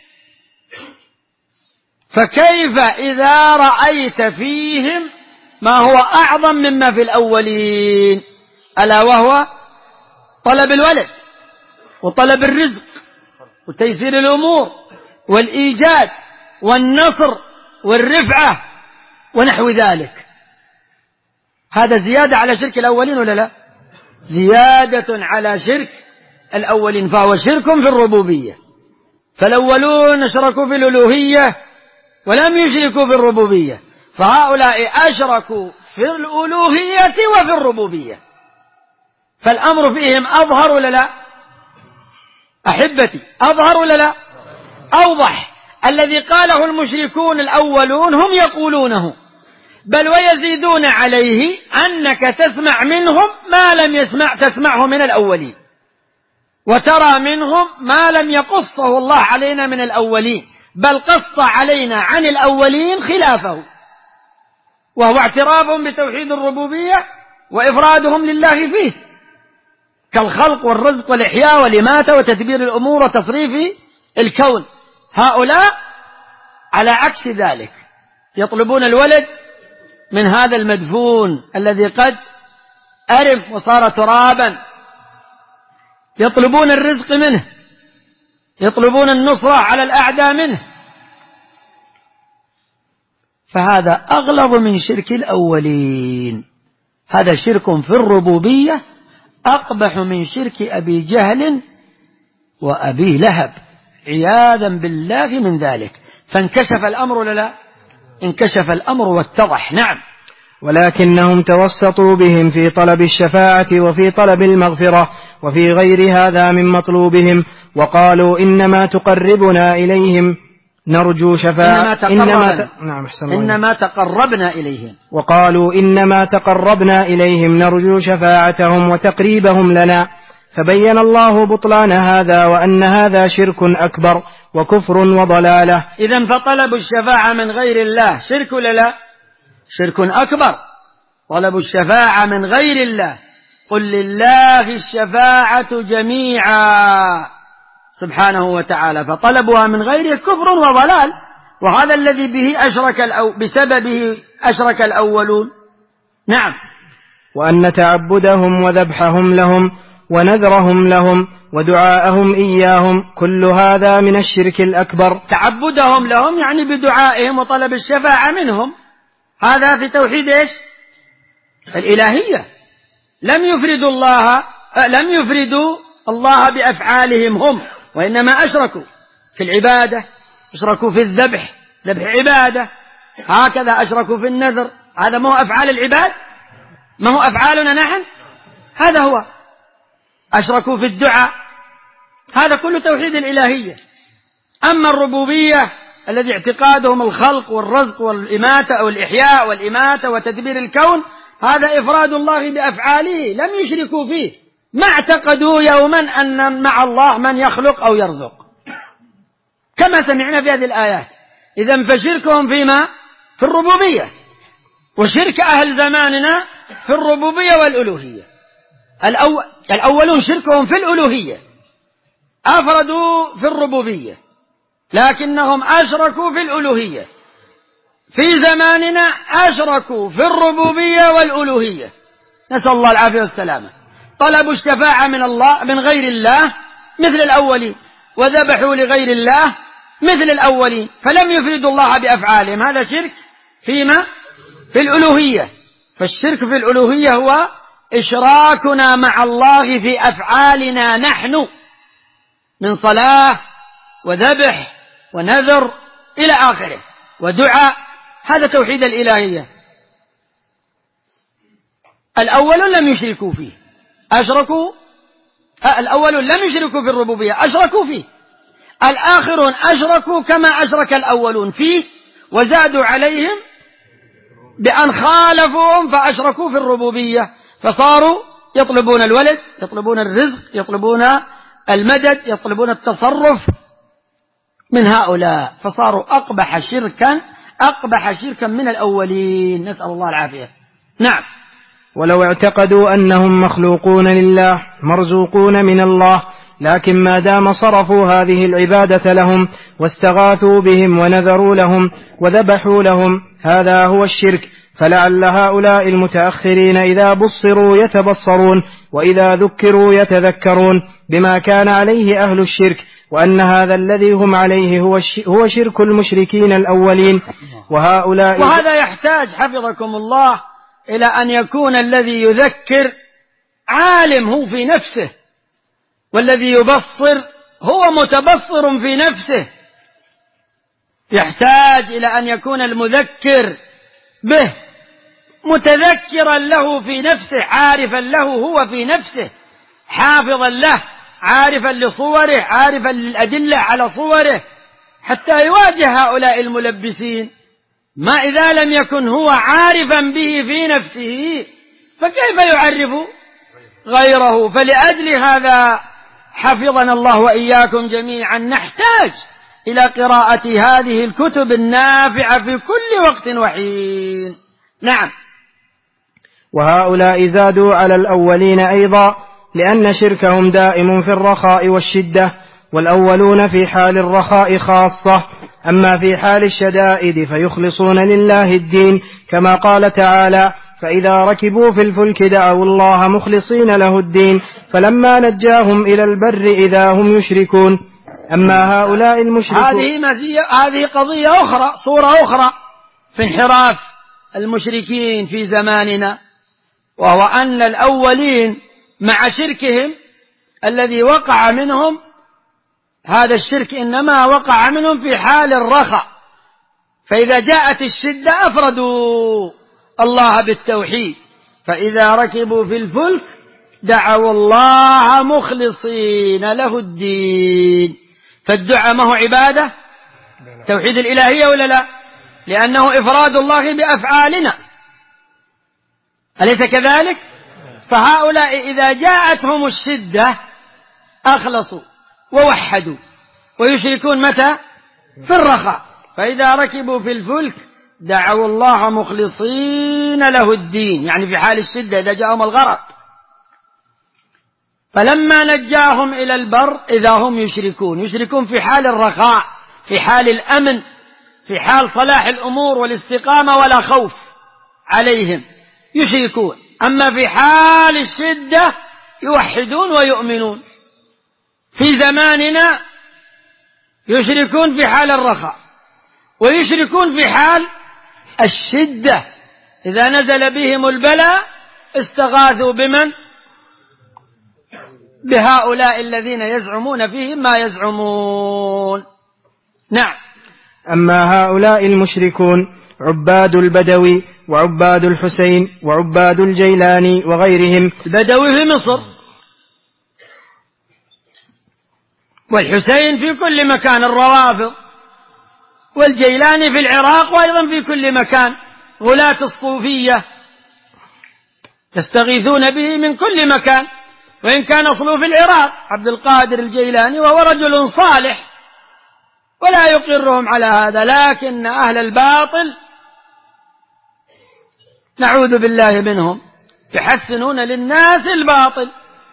فكيف إذا رأيت فيهم ما هو أعظم مما في الأولين، ألا وهو طلب الولد وطلب الرزق وتيسير الأمور والإيجاد والنصر والرفعة ونحو ذلك؟ هذا زيادة على شرك الأولين ولا لا؟ زيادة على شرك الأولين، فهو شرك في الربوبية. فالأولون اشركوا في الألوهية ولم يشركوا في الربوبية، فهؤلاء أشركوا في الألوهية وفي الربوبية، فالأمر فيهم أظهر ولا لا؟ أحبتي، أظهر ولا لا؟ أوضح. الذي قاله المشركون الأولون هم يقولونه، بل ويزيدون عليه أنك تسمع منهم ما لم يسمع تسمعه من الأولين، وترى منهم ما لم يقصه الله علينا من الأولين، بل قص علينا عن الأولين خلافه، وهو اعترافهم بتوحيد الربوبية وإفرادهم لله فيه، كالخلق والرزق والإحياء والإماتة وتدبير الأمور وتصريف الكون. هؤلاء على عكس ذلك يطلبون الولد من هذا المدفون الذي قد أرم وصار ترابا، يطلبون الرزق منه، يطلبون النصرة على الأعداء منه، فهذا أغلظ من شرك الأولين. هذا شرك في الربوبية أقبح من شرك أبي جهل وأبي لهب عياذا بالله من ذلك. فانكشف الأمر لا انكشف الأمر واتضح. نعم. ولكنهم توسطوا بهم في طلب الشفاعة وفي طلب المغفرة وفي غير هذا من مطلوبهم، وقالوا إنما تقربنا إليهم نرجو شفاعة إنما, إنما, ت... نعم إنما تقربنا إليهم وقالوا إنما تقربنا إليهم نرجو شفاعتهم وتقريبهم لنا، فبين الله بطلان هذا وأن هذا شرك أكبر وكفر وضلالة. إذن فطلب الشفاعة من غير الله شرك ولا لا؟ شرك أكبر. طلب الشفاعة من غير الله، قل لله الشفاعة جميعا سبحانه وتعالى، فطلبها من غيره كفر وضلال، وهذا الذي به أشرك الأو... بسببه أشرك الأولون. نعم. وأن تعبدهم وذبحهم لهم ونذرهم لهم ودعاءهم إياهم كل هذا من الشرك الأكبر. تعبدهم لهم يعني بدعائهم وطلب الشفاعة منهم، هذا في توحيد إيش؟ الإلهية. لم يفردوا الله لم يفردوا الله بأفعالهم هم، وإنما أشركوا في العبادة، أشركوا في الذبح، ذبح عبادة، هكذا أشركوا في النذر، هذا ما هو أفعال العباد، ما هو أفعالنا نحن، هذا هو. أشركوا في الدعاء، هذا كله توحيد الإلهية. أما الربوبية الذي اعتقادهم الخلق والرزق والإماتة أو الإحياء والإماتة وتدبير الكون، هذا إفراد الله بأفعاله، لم يشركوا فيه، ما اعتقدوا يوما أن مع الله من يخلق أو يرزق كما سمعنا في هذه الآيات. إذن فشركهم فيما في الربوبية، وشرك أهل زماننا في الربوبية والألوهية. الأول الأولون شركهم في الألوهية، أفردوا في الربوبية لكنهم أشركوا في الألوهية. في زماننا أشركوا في الربوبية والألوهية، نسأل الله العافية والسلامة. طلبوا الشفاعة من الله من غير الله مثل الأولين، وذبحوا لغير الله مثل الأولين، فلم يفردوا الله بأفعالهم، هذا شرك فيما في الألوهية. فالشرك في الألوهية هو إشراكنا مع الله في أفعالنا نحن من صلاة وذبح ونذر إلى آخره ودعاء، هذا توحيد الإلهية. الأول لم يشركوا فيه، أشركوا الأول لم يشركوا في الربوبية، أشركوا فيه. الآخرون أشركوا كما أشرك الأولون فيه، وزادوا عليهم بأن خالفوهم فأشركوا في الربوبية، فصاروا يطلبون الولد، يطلبون الرزق، يطلبون المدد، يطلبون التصرف من هؤلاء، فصاروا أقبح شركا أقبح شركا من الأولين، نسأل الله العافية. نعم. ولو اعتقدوا أنهم مخلوقون لله مرزوقون من الله، لكن ما دام صرفوا هذه العبادة لهم واستغاثوا بهم ونذروا لهم وذبحوا لهم، هذا هو الشرك. فلعل هؤلاء المتأخرين إذا بصروا يتبصرون، وإذا ذكروا يتذكرون بما كان عليه أهل الشرك، وأن هذا الذي هم عليه هو هو شرك المشركين الأولين. وهؤلاء وهذا يحتاج حفظكم الله إلى أن يكون الذي يذكر عالم هو في نفسه، والذي يبصر هو متبصر في نفسه. يحتاج إلى أن يكون المذكر به متذكرا له في نفسه، عارفا له هو في نفسه، حافظا له، عارفا لصوره، عارفا للأدلة على صوره، حتى يواجه هؤلاء الملبسين. ما إذا لم يكن هو عارفا به في نفسه فكيف يعرف غيره؟ فلأجل هذا حفظنا الله وإياكم جميعا نحتاج إلى قراءة هذه الكتب النافعة في كل وقت وحين. نعم. وهؤلاء زادوا على الأولين أيضا، لأن شركهم دائم في الرخاء والشدة، والأولون في حال الرخاء خاصة، أما في حال الشدائد فيخلصون لله الدين، كما قال تعالى: فإذا ركبوا في الفلك دعوا الله مخلصين له الدين فلما نجاهم إلى البر إذا هم يشركون. أما هؤلاء المشركون هذه مزية، هذه قضية أخرى، صورة أخرى في انحراف المشركين في زماننا، وهو أن الأولين مع شركهم الذي وقع منهم، هذا الشرك إنما وقع منهم في حال الرخاء، فإذا جاءت الشدة أفردوا الله بالتوحيد، فإذا ركبوا في الفلك دعوا الله مخلصين له الدين. فالدعاء ما هو عبادة؟ توحيد الإلهية ولا لا؟ لأنه إفراد الله بأفعالنا، أليس كذلك؟ فهؤلاء إذا جاءتهم الشدة أخلصوا ووحدوا، ويشركون متى؟ في الرخاء. فإذا ركبوا في الفلك دعوا الله مخلصين له الدين، يعني في حال الشدة إذا جاءهم الغرق. فلما نجاهم إلى البر إذا هم يشركون، يشركون في حال الرخاء، في حال الأمن، في حال صلاح الأمور والاستقامة ولا خوف عليهم يشركون. أما في حال الشدة يوحدون ويؤمنون. في زماننا يشركون في حال الرخاء، ويشركون في حال الشدة، إذا نزل بهم البلاء استغاثوا بمن؟ بهؤلاء الذين يزعمون فيهم ما يزعمون. نعم. أما هؤلاء المشركون عباد البدوي وعباد الحسين وعباد الجيلاني وغيرهم. البدوي في مصر، والحسين في كل مكان، الروافض، والجيلاني في العراق وأيضا في كل مكان، غلاة الصوفية يستغيثون به من كل مكان، وإن كان أصله في العراق عبد القادر الجيلاني، وهو رجل صالح ولا يقرهم على هذا، لكن أهل الباطل نعوذ بالله منهم يحسنون للناس الباطل.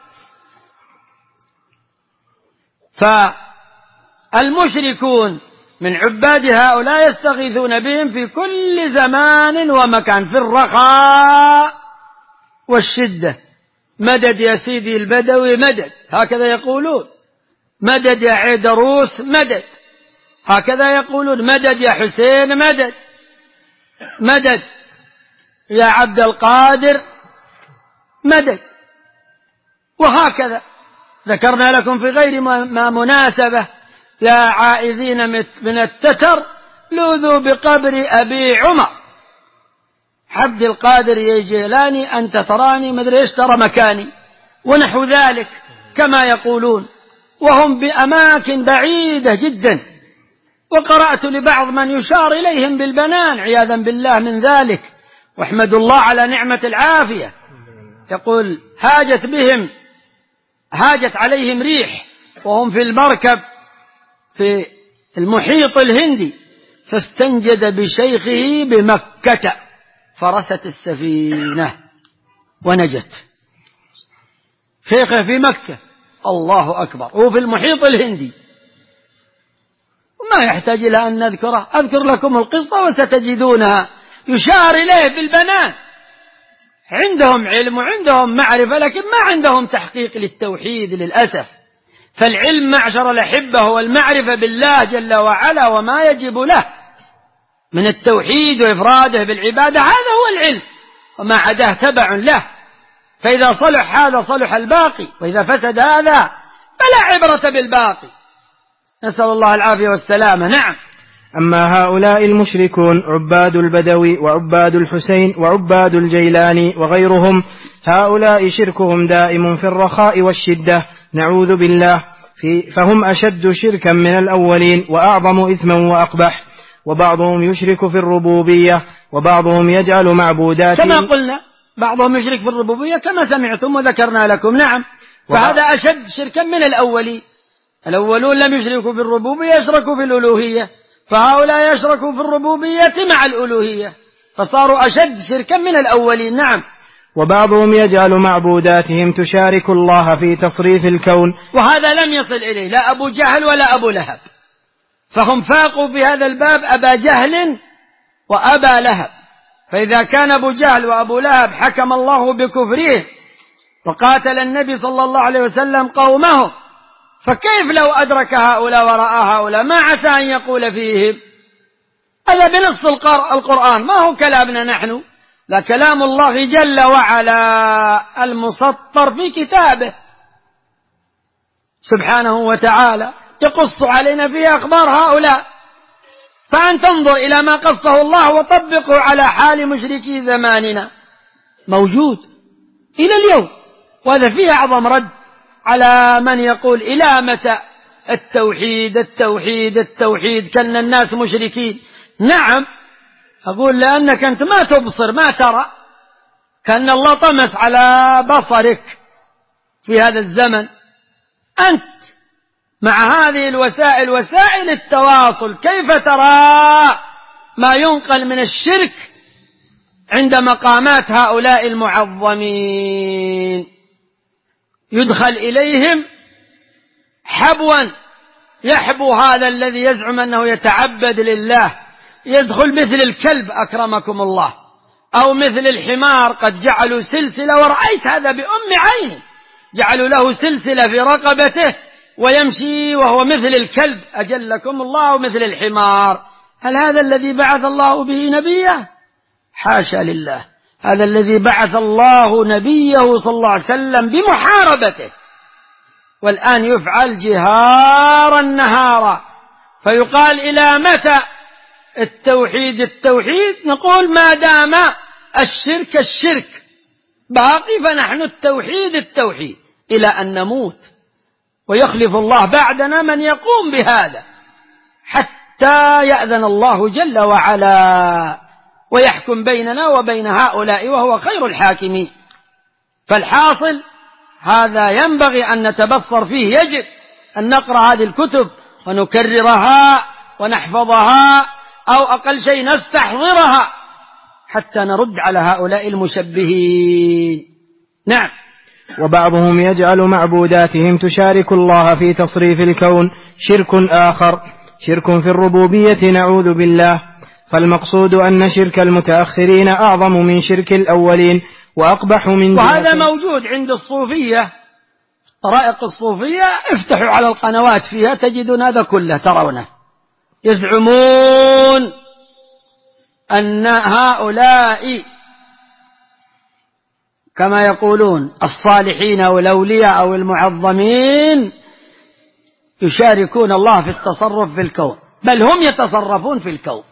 فالمشركون من عباد هؤلاء يستغيثون بهم في كل زمان ومكان، في الرخاء والشدة. مدد يا سيدي البدوي مدد، هكذا يقولون. مدد يا عيدروس مدد، هكذا يقولون. مدد يا حسين مدد، مدد يا عبد القادر مدد، وهكذا. ذكرنا لكم في غير ما مناسبة: يا عائذين من التتر لوذوا بقبر أبي عمر. عبد القادر يا جيلاني أنت تراني مدري إيش ترى مكاني، ونحو ذلك كما يقولون، وهم بأماكن بعيدة جدا. وقرأت لبعض من يشار إليهم بالبنان عياذا بالله من ذلك، واحمد الله على نعمة العافية. يقول هاجت بهم هاجت عليهم ريح وهم في المركب في المحيط الهندي، فاستنجد بشيخه بمكة فرست السفينة ونجت. شيخه في مكة، الله أكبر، هو في المحيط الهندي، وما يحتاج إلى أن نذكره، أذكر لكم القصة وستجدونها يشار إليه بالبنان. عندهم علم وعندهم معرفة، لكن ما عندهم تحقيق للتوحيد للأسف. فالعلم معشر الأحبة هو المعرفة بالله جل وعلا وما يجب له من التوحيد وإفراده بالعبادة، هذا هو العلم، وما عداه تبع له. فإذا صلح هذا صلح الباقي، وإذا فسد هذا فلا عبرة بالباقي. نسأل الله العافية والسلامة. نعم. أما هؤلاء المشركون عباد البدوي وعباد الحسين وعباد الجيلاني وغيرهم، هؤلاء شركهم دائم في الرخاء والشدة، نعوذ بالله، في فهم أشد شركا من الأولين وأعظم إثما وأقبح. وبعضهم يشرك في الربوبية، وبعضهم يجعل معبودات، كما قلنا بعضهم يشرك في الربوبية كما سمعتم وذكرنا لكم. نعم. فهذا أشد شركا من الأولين. الأولون لم يشركوا في الربوبية، يشركوا في الألوهية، فهؤلاء يشركوا في الربوبية مع الألوهية، فصاروا أشد شركا من الأولين. نعم. وبعضهم يجعل معبوداتهم تشارك الله في تصريف الكون، وهذا لم يصل إليه لا أبو جهل ولا أبو لهب، فهم فاقوا في هذا الباب أبا جهل وأبا لهب. فإذا كان أبو جهل وأبو لهب حكم الله بكفره وقاتل النبي صلى الله عليه وسلم قومه، فكيف لو أدرك هؤلاء ورأى هؤلاء ما عسى أن يقول فيهم؟ هذا بنص القرآن، ما هو كلامنا نحن، لا كلام الله جل وعلا المسطر في كتابه سبحانه وتعالى، يقص علينا فيه أخبار هؤلاء. فأن تنظر إلى ما قصه الله وطبقه على حال مشركي زماننا، موجود إلى اليوم. وهذا فيه أعظم رد على من يقول إلى متى التوحيد التوحيد التوحيد كأن الناس مشركين. نعم، أقول لأنك أنت ما تبصر ما ترى، كأن الله طمس على بصرك في هذا الزمن. أنت مع هذه الوسائل وسائل التواصل كيف ترى ما ينقل من الشرك عند مقامات هؤلاء المعظمين؟ يدخل إليهم حبوا، يحبو هذا الذي يزعم أنه يتعبد لله، يدخل مثل الكلب أكرمكم الله، أو مثل الحمار، قد جعلوا سلسلة، ورأيت هذا بأم عيني، جعلوا له سلسلة في رقبته ويمشي وهو مثل الكلب أجلكم الله، مثل الحمار. هل هذا الذي بعث الله به نبيه؟ حاشا لله، هذا الذي بعث الله نبيه صلى الله عليه وسلم بمحاربته، والآن يفعل جهارا نهارا. فيقال إلى متى التوحيد التوحيد؟ نقول ما دام الشرك الشرك باقي فنحن التوحيد التوحيد إلى أن نموت، ويخلف الله بعدنا من يقوم بهذا حتى يأذن الله جل وعلا ويحكم بيننا وبين هؤلاء وهو خير الحاكمين. فالحاصل هذا ينبغي أن نتبصر فيه، يجب أن نقرأ هذه الكتب ونكررها ونحفظها، أو أقل شيء نستحضرها حتى نرد على هؤلاء المشبهين. نعم. وبعضهم يجعل معبوداتهم تشارك الله في تصريف الكون شرك آخر، شرك في الربوبية، نعوذ بالله. فالمقصود أن شرك المتأخرين أعظم من شرك الأولين وأقبح من وهذا موجود عند الصوفية، طرائق الصوفية، افتحوا على القنوات فيها تجدون هذا كله ترونه. يزعمون أن هؤلاء كما يقولون الصالحين أو الأولياء أو المعظمين يشاركون الله في التصرف في الكون، بل هم يتصرفون في الكون.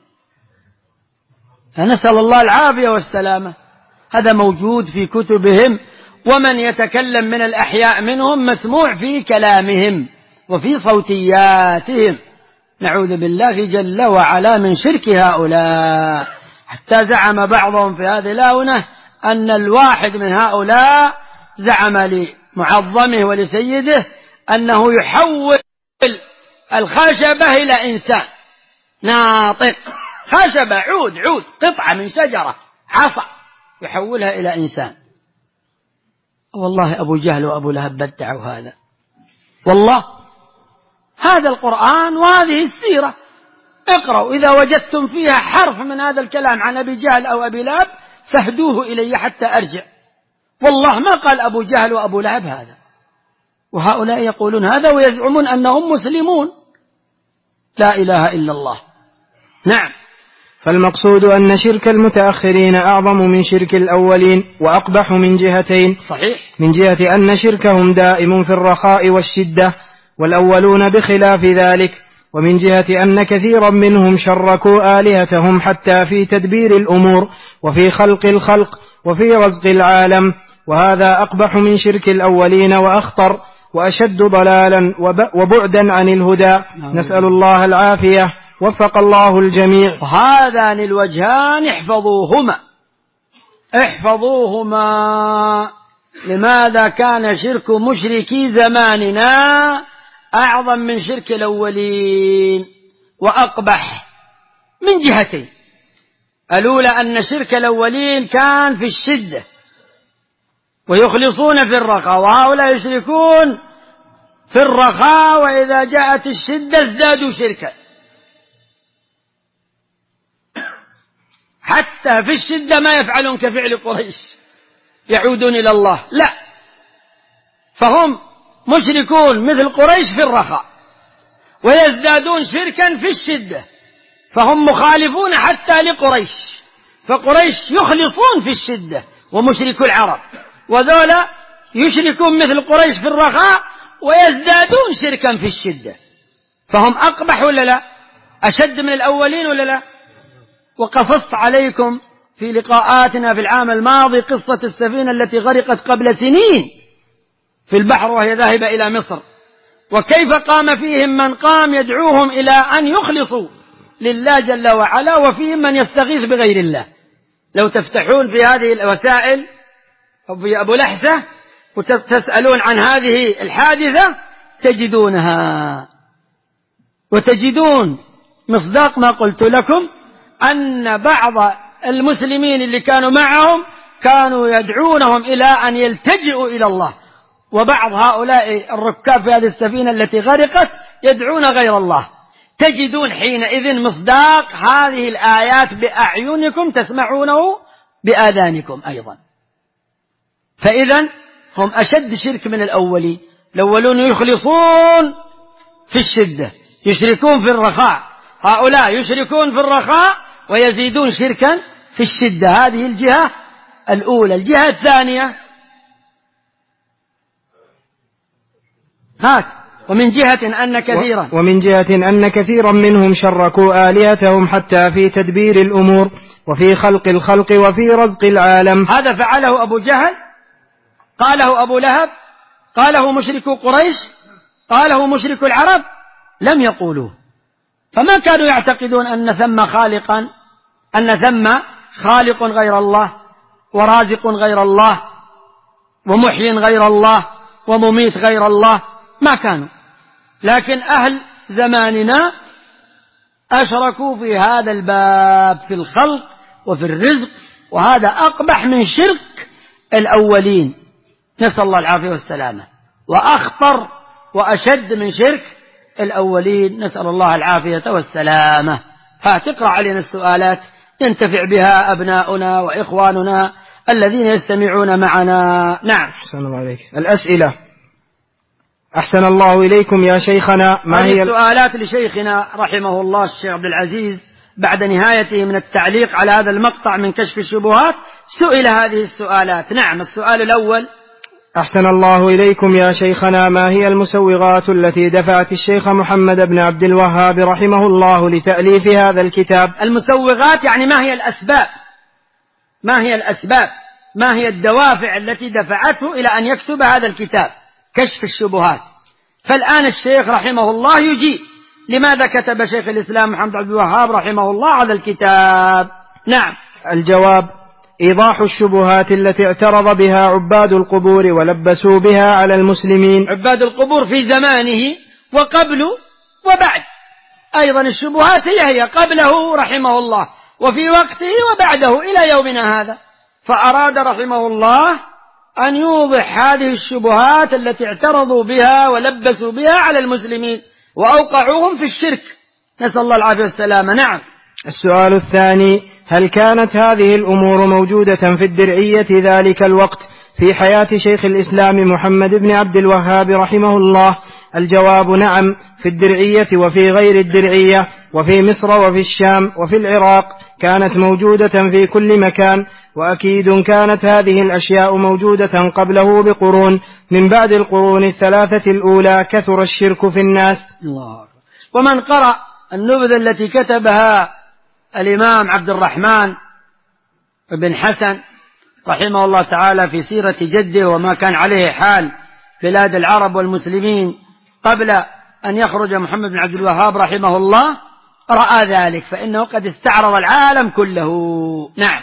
فنسأل الله العافية والسلامة. هذا موجود في كتبهم، ومن يتكلم من الأحياء منهم مسموع في كلامهم وفي صوتياتهم، نعوذ بالله جل وعلا من شرك هؤلاء. حتى زعم بعضهم في هذه الآونة أن الواحد من هؤلاء زعم لمعظمه ولسيده أنه يحول الخشبة إلى إنسان ناطق، خشبة عود عود قطعة من شجرة عصا يحولها إلى إنسان. والله أبو جهل وأبو لهب بدعوا هذا، والله هذا القرآن وهذه السيرة اقرأوا، إذا وجدتم فيها حرف من هذا الكلام عن أبي جهل أو أبي لهب فاهدوه إلي حتى أرجع. والله ما قال أبو جهل وأبو لهب هذا، وهؤلاء يقولون هذا ويزعمون أنهم مسلمون. لا إله إلا الله. نعم. فالمقصود أن شرك المتأخرين أعظم من شرك الأولين وأقبح من جهتين. صحيح. من جهة أن شركهم دائم في الرخاء والشدة والأولون بخلاف ذلك، ومن جهة أن كثيرا منهم شركوا آلهتهم حتى في تدبير الأمور وفي خلق الخلق وفي رزق العالم، وهذا أقبح من شرك الأولين وأخطر وأشد ضلالا وبعدا عن الهدى. نسأل الله العافية، وفق الله الجميع. وهذان الوجهان احفظوهما احفظوهما. لماذا كان شرك مشركي زماننا أعظم من شرك الأولين وأقبح؟ من جهتين. الأولى أن شرك الأولين كان في الشدة ويخلصون في الرخاء، وهؤلاء يشركون في الرخاء وإذا جاءت الشدة ازدادوا شركا، حتى في الشدة ما يفعلون كفعل قريش يعودون إلى الله، لا، فهم مشركون مثل قريش في الرخاء، ويزدادون شركا في الشدة، فهم مخالفون حتى لقريش، فقريش يخلصون في الشدة ومشركو العرب، وذولا يشركون مثل قريش في الرخاء ويزدادون شركا في الشدة، فهم أقبح ولا لا؟ أشد من الأولين ولا لا؟ وقصصت عليكم في لقاءاتنا في العام الماضي قصة السفينة التي غرقت قبل سنين في البحر وهي ذاهبة إلى مصر، وكيف قام فيهم من قام يدعوهم إلى أن يخلصوا لله جل وعلا، وفيهم من يستغيث بغير الله. لو تفتحون في هذه الوسائل في أبو لحسة وتسألون عن هذه الحادثة تجدونها، وتجدون مصداق ما قلت لكم أن بعض المسلمين اللي كانوا معهم كانوا يدعونهم إلى أن يلتجئوا إلى الله، وبعض هؤلاء الركاب في هذه السفينة التي غرقت يدعون غير الله. تجدون حينئذ مصداق هذه الآيات بأعينكم تسمعونه بآذانكم أيضا. فإذا هم أشد شرك من الأولين. الأولون يخلصون في الشدة، يشركون في الرخاء، هؤلاء يشركون في الرخاء ويزيدون شركا في الشدة. هذه الجهة الأولى. الجهة الثانية هات ومن جهة أن كثيرا ومن جهة أن كثيرا منهم شركوا آلهتهم حتى في تدبير الأمور وفي خلق الخلق وفي رزق العالم. هذا فعله أبو جهل، قاله أبو لهب، قاله مشرك قريش، قاله مشرك العرب، لم يقولوه. فما كانوا يعتقدون أن ثم خالقا، أن ثم خالق غير الله ورازق غير الله ومحيي غير الله ومميت غير الله، ما كانوا. لكن أهل زماننا أشركوا في هذا الباب في الخلق وفي الرزق، وهذا أقبح من شرك الأولين، نسأل الله العافية والسلامة، وأخطر وأشد من شرك الأولين، نسأل الله العافية والسلامة. فتقرأ علينا السؤالات ينتفع بها أبناؤنا وإخواننا الذين يستمعون معنا. نعم. أحسن الله عليك. الأسئلة. أحسن الله إليكم يا شيخنا، ما هي السؤالات لشيخنا رحمه الله الشيخ عبد العزيز بعد نهايته من التعليق على هذا المقطع من كشف الشبهات سئل هذه السؤالات. نعم. السؤال الأول: أحسن الله إليكم يا شيخنا، ما هي المسوغات التي دفعت الشيخ محمد بن عبد الوهاب رحمه الله لتأليف هذا الكتاب؟ المسوغات يعني ما هي الأسباب، ما هي الأسباب، ما هي الدوافع التي دفعته إلى أن يكتب هذا الكتاب كشف الشبهات. فالآن الشيخ رحمه الله يجيب لماذا كتب شيخ الإسلام محمد بن عبد الوهاب رحمه الله هذا الكتاب. نعم. الجواب: إيضاح الشبهات التي اعترض بها عباد القبور ولبسوا بها على المسلمين. عباد القبور في زمانه وقبل وبعد، أيضا الشبهات هي هي قبله رحمه الله وفي وقته وبعده إلى يومنا هذا. فأراد رحمه الله أن يوضح هذه الشبهات التي اعترضوا بها ولبسوا بها على المسلمين وأوقعوهم في الشرك، نسأل الله العافية والسلامة. نعم. السؤال الثاني: هل كانت هذه الأمور موجودة في الدرعية ذلك الوقت في حياة شيخ الإسلام محمد بن عبد الوهاب رحمه الله؟ الجواب: نعم، في الدرعية وفي غير الدرعية، وفي مصر وفي الشام وفي العراق، كانت موجودة في كل مكان. وأكيد كانت هذه الأشياء موجودة قبله بقرون، من بعد القرون الثلاثة الأولى كثر الشرك في الناس. الله. ومن قرأ النبذة التي كتبها الإمام عبد الرحمن بن حسن رحمه الله تعالى في سيرة جده وما كان عليه حال بلاد العرب والمسلمين قبل أن يخرج محمد بن عبد الوهاب رحمه الله، رأى ذلك، فإنه قد استعرض العالم كله. نعم.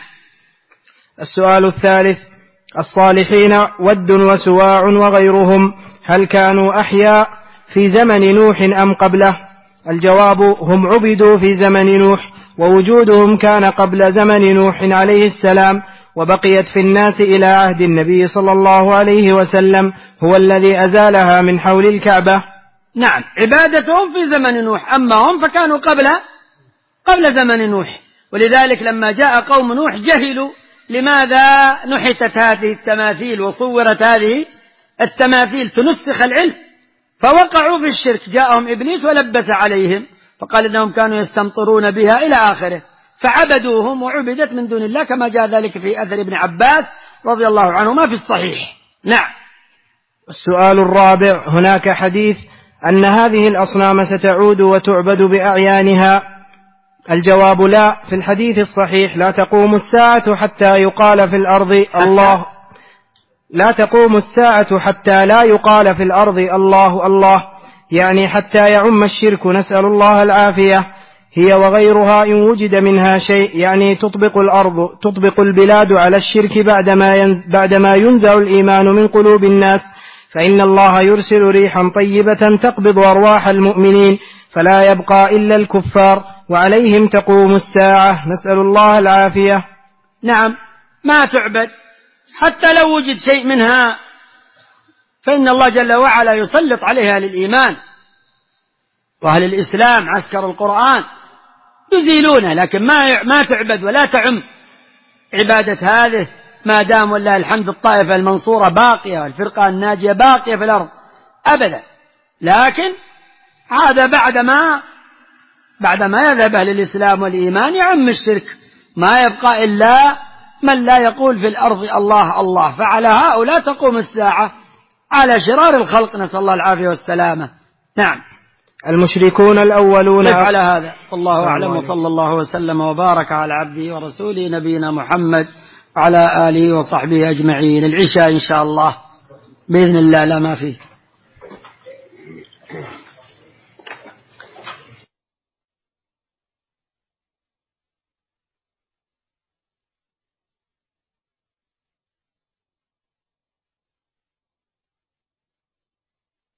السؤال الثالث: الصالحين ود وسواع وغيرهم هل كانوا أحياء في زمن نوح أم قبله؟ الجواب: هم عبدوا في زمن نوح، ووجودهم كان قبل زمن نوح عليه السلام، وبقيت في الناس إلى عهد النبي صلى الله عليه وسلم، هو الذي أزالها من حول الكعبة. نعم. عبادتهم في زمن نوح، أما هم فكانوا قبل قبل زمن نوح، ولذلك لما جاء قوم نوح جهلوا لماذا نحتت هذه التماثيل وصورت هذه التماثيل تنسخ العلم، فوقعوا في الشرك. جاءهم إبليس ولبس عليهم فقال إنهم كانوا يستمطرون بها إلى آخره، فعبدوهم وعبدت من دون الله، كما جاء ذلك في أثر ابن عباس رضي الله عنهما في الصحيح. نعم. السؤال الرابع: هناك حديث أن هذه الأصنام ستعود وتعبد بأعيانها. الجواب: لا. في الحديث الصحيح: لا تقوم الساعة حتى يقال في الأرض الله لا تقوم الساعة حتى لا يقال في الأرض الله الله، يعني حتى يعم الشرك، نسأل الله العافية. هي وغيرها إن وجد منها شيء، يعني تطبق الأرض تطبق البلاد على الشرك بعدما بعدما ينزع الإيمان من قلوب الناس، فإن الله يرسل ريحا طيبة تقبض أرواح المؤمنين فلا يبقى إلا الكفار، وعليهم تقوم الساعة، نسأل الله العافية. نعم، ما تعبد حتى لو وجد شيء منها، فإن الله جل وعلا يسلط عليها للإيمان، وأهل الإسلام عسكر القرآن يزيلونه، لكن ما ما تعبد ولا تعم عبادة هذه ما دام والله الحمد الطائفة المنصورة باقية والفرقة الناجية باقية في الأرض أبدا. لكن هذا بعدما بعدما يذهب أهل الإسلام والإيمان يعم الشرك، ما يبقى إلا من لا يقول في الأرض الله الله، فعلى هؤلاء تقوم الساعة، على شرار الخلق، نسأل الله العافية والسلامة. نعم. المشركون الأولون على هذا والله أعلم، وصلى الله وسلم وبارك على عبده ورسوله نبينا محمد وعلى آله وصحبه أجمعين. العشاء إن شاء الله بإذن الله لا ما فيه.